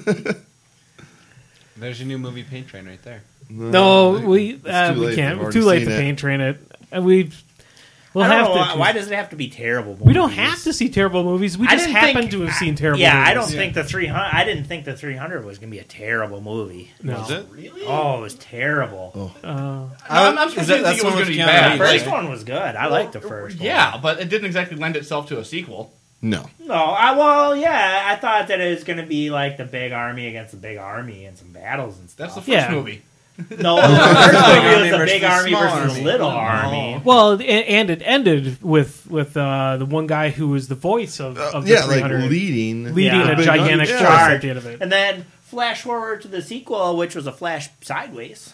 There's your new movie Paint Train right there. No, we It's uh, too we late. can't. I've We're already too late seen to it. paint train it. And we we'll I don't have know to. why, why does it have to be terrible movies? we don't have to see terrible movies. We I just didn't happen think- to have seen terrible. Yeah, movies. I don't think the three hundred. I didn't think the three hundred was going to be a terrible movie. No. Was it? Really? Oh, it was terrible. Uh, I'm, I'm surprised that- you think that's it was one going with to be Keanu bad. The Reeves, first one was good. I liked the first one. Yeah, but it didn't exactly lend itself to a sequel. No. No, I well, yeah, I thought that it was going to be like the big army against the big army and some battles and That's the stuff. first Yeah. movie. No, the first movie was the versus big the army small versus the army. little Oh. army. well, and, and it ended with with uh, the one guy who was the voice of, Uh, of the yeah, like three hundred leading. leading Yeah. a Big gigantic army. charge Yeah. at the end of it. And then Flash forward to the sequel, which was a Flash sideways.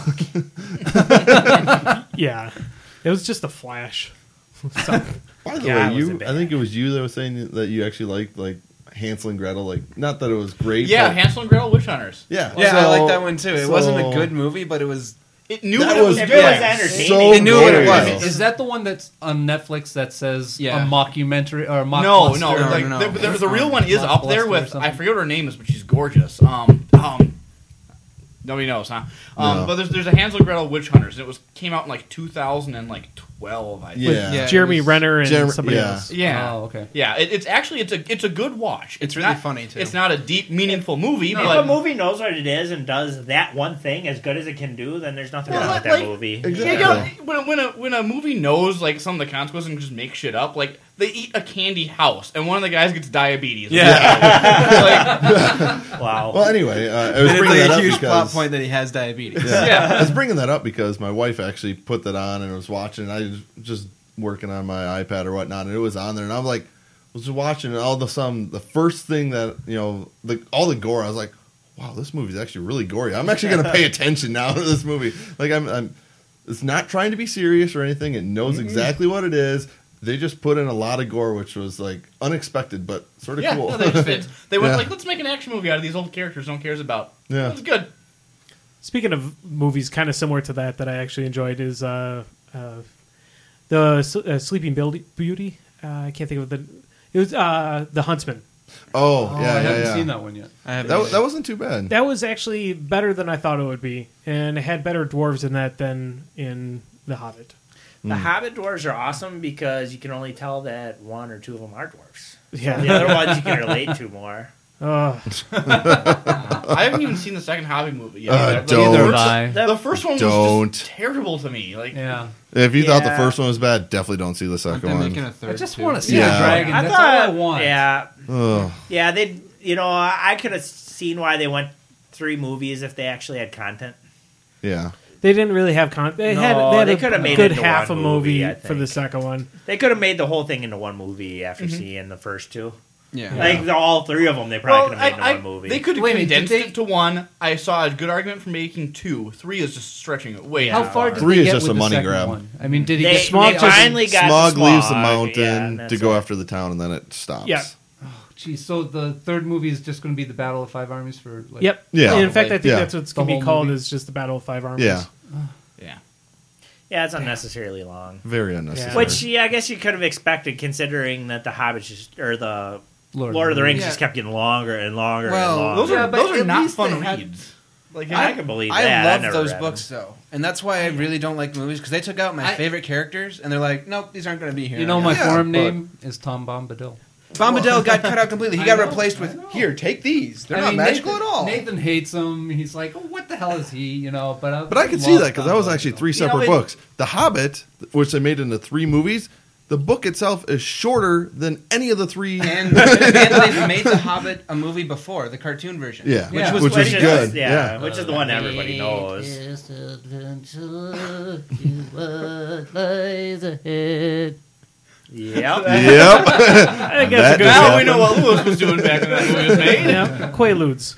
Yeah, it was just a flash. So, By the Yeah, it way, was you a bad- I think it was you that was saying that you actually liked like Hansel and Gretel. Like, not that it was great. Yeah, but, Hansel and Gretel Witch Hunters. yeah, Yeah, I So- like that one too. It wasn't a so- good movie, but it was. It knew That what it was was- If doing. it was Yeah. entertaining, So It knew what it good. was. Is that the one that's on Netflix that says Yeah. a mockumentary or a mock No, buster? no, No, like no, no. The, the, the real one is Mock up there Buster or with something. I forget what her name is, but she's gorgeous. Um, um, nobody knows, huh? Um, No. but there's there's a Hansel and Gretel Witch Hunters. And it was came out in like two thousand twelve. I think. Yeah. Yeah. Jeremy it was- Renner and Jeremy- somebody yeah. else. Yeah. Oh, okay. Yeah, it, it's actually it's a it's a good watch. It's really not- funny, too. It's not a deep, meaningful movie, if but a movie knows what it is and does that one thing as good as it can do, then there's nothing Well, wrong with that like- movie. Exactly. Yeah, you know, when, when, a, when a movie knows like some of the consequences and just make shit up, like they eat a candy house and one of the guys gets diabetes. Like, Wow. Well, anyway, uh, I was It's bringing like that a up huge because plot point that he has diabetes. Yeah. Yeah. I was bringing that up because my wife actually put that on and was watching. I was just working on my iPad or whatnot, and it was on there, and I was like, was just watching, and all of a sudden, the first thing that you know, the all the gore, I was like, wow, this movie's actually really gory. I'm actually going to pay attention now to this movie. Like, I'm, I'm, it's not trying to be serious or anything. It knows exactly what it is. They just put in a lot of gore, which was like unexpected, but sort of yeah, cool. no, they just fit. They went Yeah. like, let's make an action movie out of these old characters no one cares about. Yeah. It's good. Speaking of movies, kind of similar to that that I actually enjoyed is uh, uh, the S- uh, Sleeping Beauty. Beauty. Uh, I can't think of the. It was uh, The Huntsman. Oh, Oh, yeah, I yeah, haven't yeah. seen that one yet. I haven't That, either. that wasn't too bad. That was actually better than I thought it would be, and it had better dwarves in that than in The Hobbit. The Hobbit dwarves are awesome because you can only tell that one or two of them are dwarves. Yeah. The other ones you can relate to more. Uh, I haven't even seen the second Hobbit movie yet. Uh, The- don't. The Neither first, have I. the first one was Don't. just terrible to me. Like, Yeah. If you thought the Yeah. first one was bad, definitely don't see the Aren't second they one. making a third? I just too? want to see Yeah. the dragon. I That's thought, all I want. Yeah, Ugh. yeah. They, you know, I could have seen why they went three movies if they actually had content. Yeah. they didn't really have con. They No, had, they had they a could've made good it into half a one movie, movie, I for the think. second one. They could have made the whole thing into one movie after seeing the first two. Yeah. Like the, all three of them, they probably well, could have made I, into I- one movie. they could have Wait a minute, condensed did they- it to one. I saw a good argument for making two. Three is just stretching it way How Yeah. far did Three they is get just with a the money second grab. one? I mean, did he They, get Smog they just- finally got Smog to leaves the Smog, mountain yeah, and to that's go it. after the town, and then it stops. Yeah. Geez, so the third movie is just going to be the Battle of Five Armies for like, Yep. Yeah. In fact, I think Yeah. that's what it's The going to be whole called. movie? Is just the Battle of Five Armies. Yeah. Yeah. Yeah, it's unnecessarily long. Very unnecessary. Which, yeah, I guess you could have expected, considering that the Hobbit just, or the Lord, Lord of the Rings Yeah. just kept getting longer and longer Well, and longer. Those Yeah, are but those are at not least fun they had- reads. Like, I can believe I that. I love never those read books them. though, and that's why I really don't like movies because they took out my I- favorite characters, and they're like, nope, these aren't going to be here. You know, my Yeah, forum but- name is Tom Bombadil. Bombadil got cut out completely. He I got know, replaced I with know. here, take these. They're I not mean, magical Nathan, at all. Nathan hates him. He's like, oh, what the hell is he? You know, but I, But I can see love that because that was Bombadil. actually three You know, separate it- books. The Hobbit, which they made into three movies, the book itself is shorter than any of the three. And, and they've made The Hobbit a movie before, the cartoon version. Yeah, Yeah. which, Which was is- good. Yeah, Yeah. which is the one everybody knows. Yep. Yep. I think that's That a good does now one. we know what Lewis was doing back when that movie was made. Yeah, Quaaludes.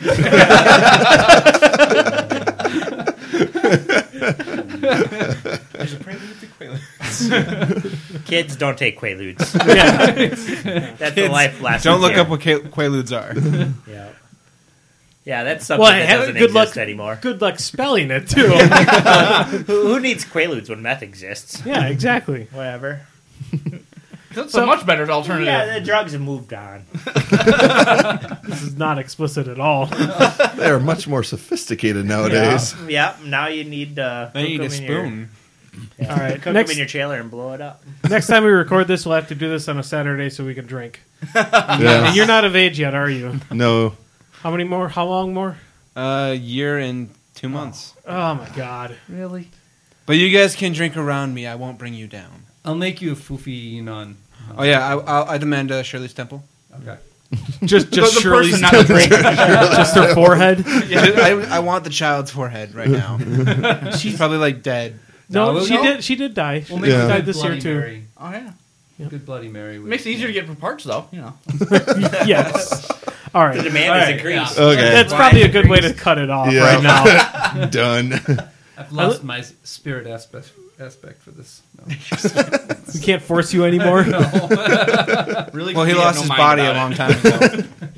Kids don't take Quaaludes. Yeah. That's the life lesson. Don't look here. up what Qua- Quaaludes are. Yeah. Yeah, that's something Well, that have- doesn't good exist luck- anymore. Good luck spelling it too. Who, who needs Quaaludes when meth exists? Yeah, exactly. Whatever. That's So- a much better alternative. Yeah, the drugs have moved on. This is not explicit at all. They are much more sophisticated nowadays. Yep. Yep. Now you need uh, They need cook a 'em in your- spoon. yeah, All right, cook next- them in your trailer and blow it up. Next time we record this, we'll have to do this on a Saturday so we can drink. Yeah. And you're not of age yet, are you? No. How many more? How long more? A year and two months. Oh my god. Really? But you guys can drink around me. I won't bring you down. I'll make you a foofy non. Oh yeah, I, I'll, I demand uh, Shirley's temple. Okay. Just The- just the Shirley's person, not the drink. just her forehead. I, I want the child's forehead right now. She's probably like dead. No, No, she no. did. She did die. We'll She make Yeah. a died good this year Bloody too. Mary. Oh yeah. Good Bloody Mary. with- It makes it easier to get for parts though. You know. Yes. All The right. demand All has right, increased. yeah. Okay. That's probably a good way to cut it off Yeah. right now. Done. I've lost my spirit aspect aspect for this. No. We can't force you anymore. No. Really? Well, he had lost no his mind body a about long it. time ago.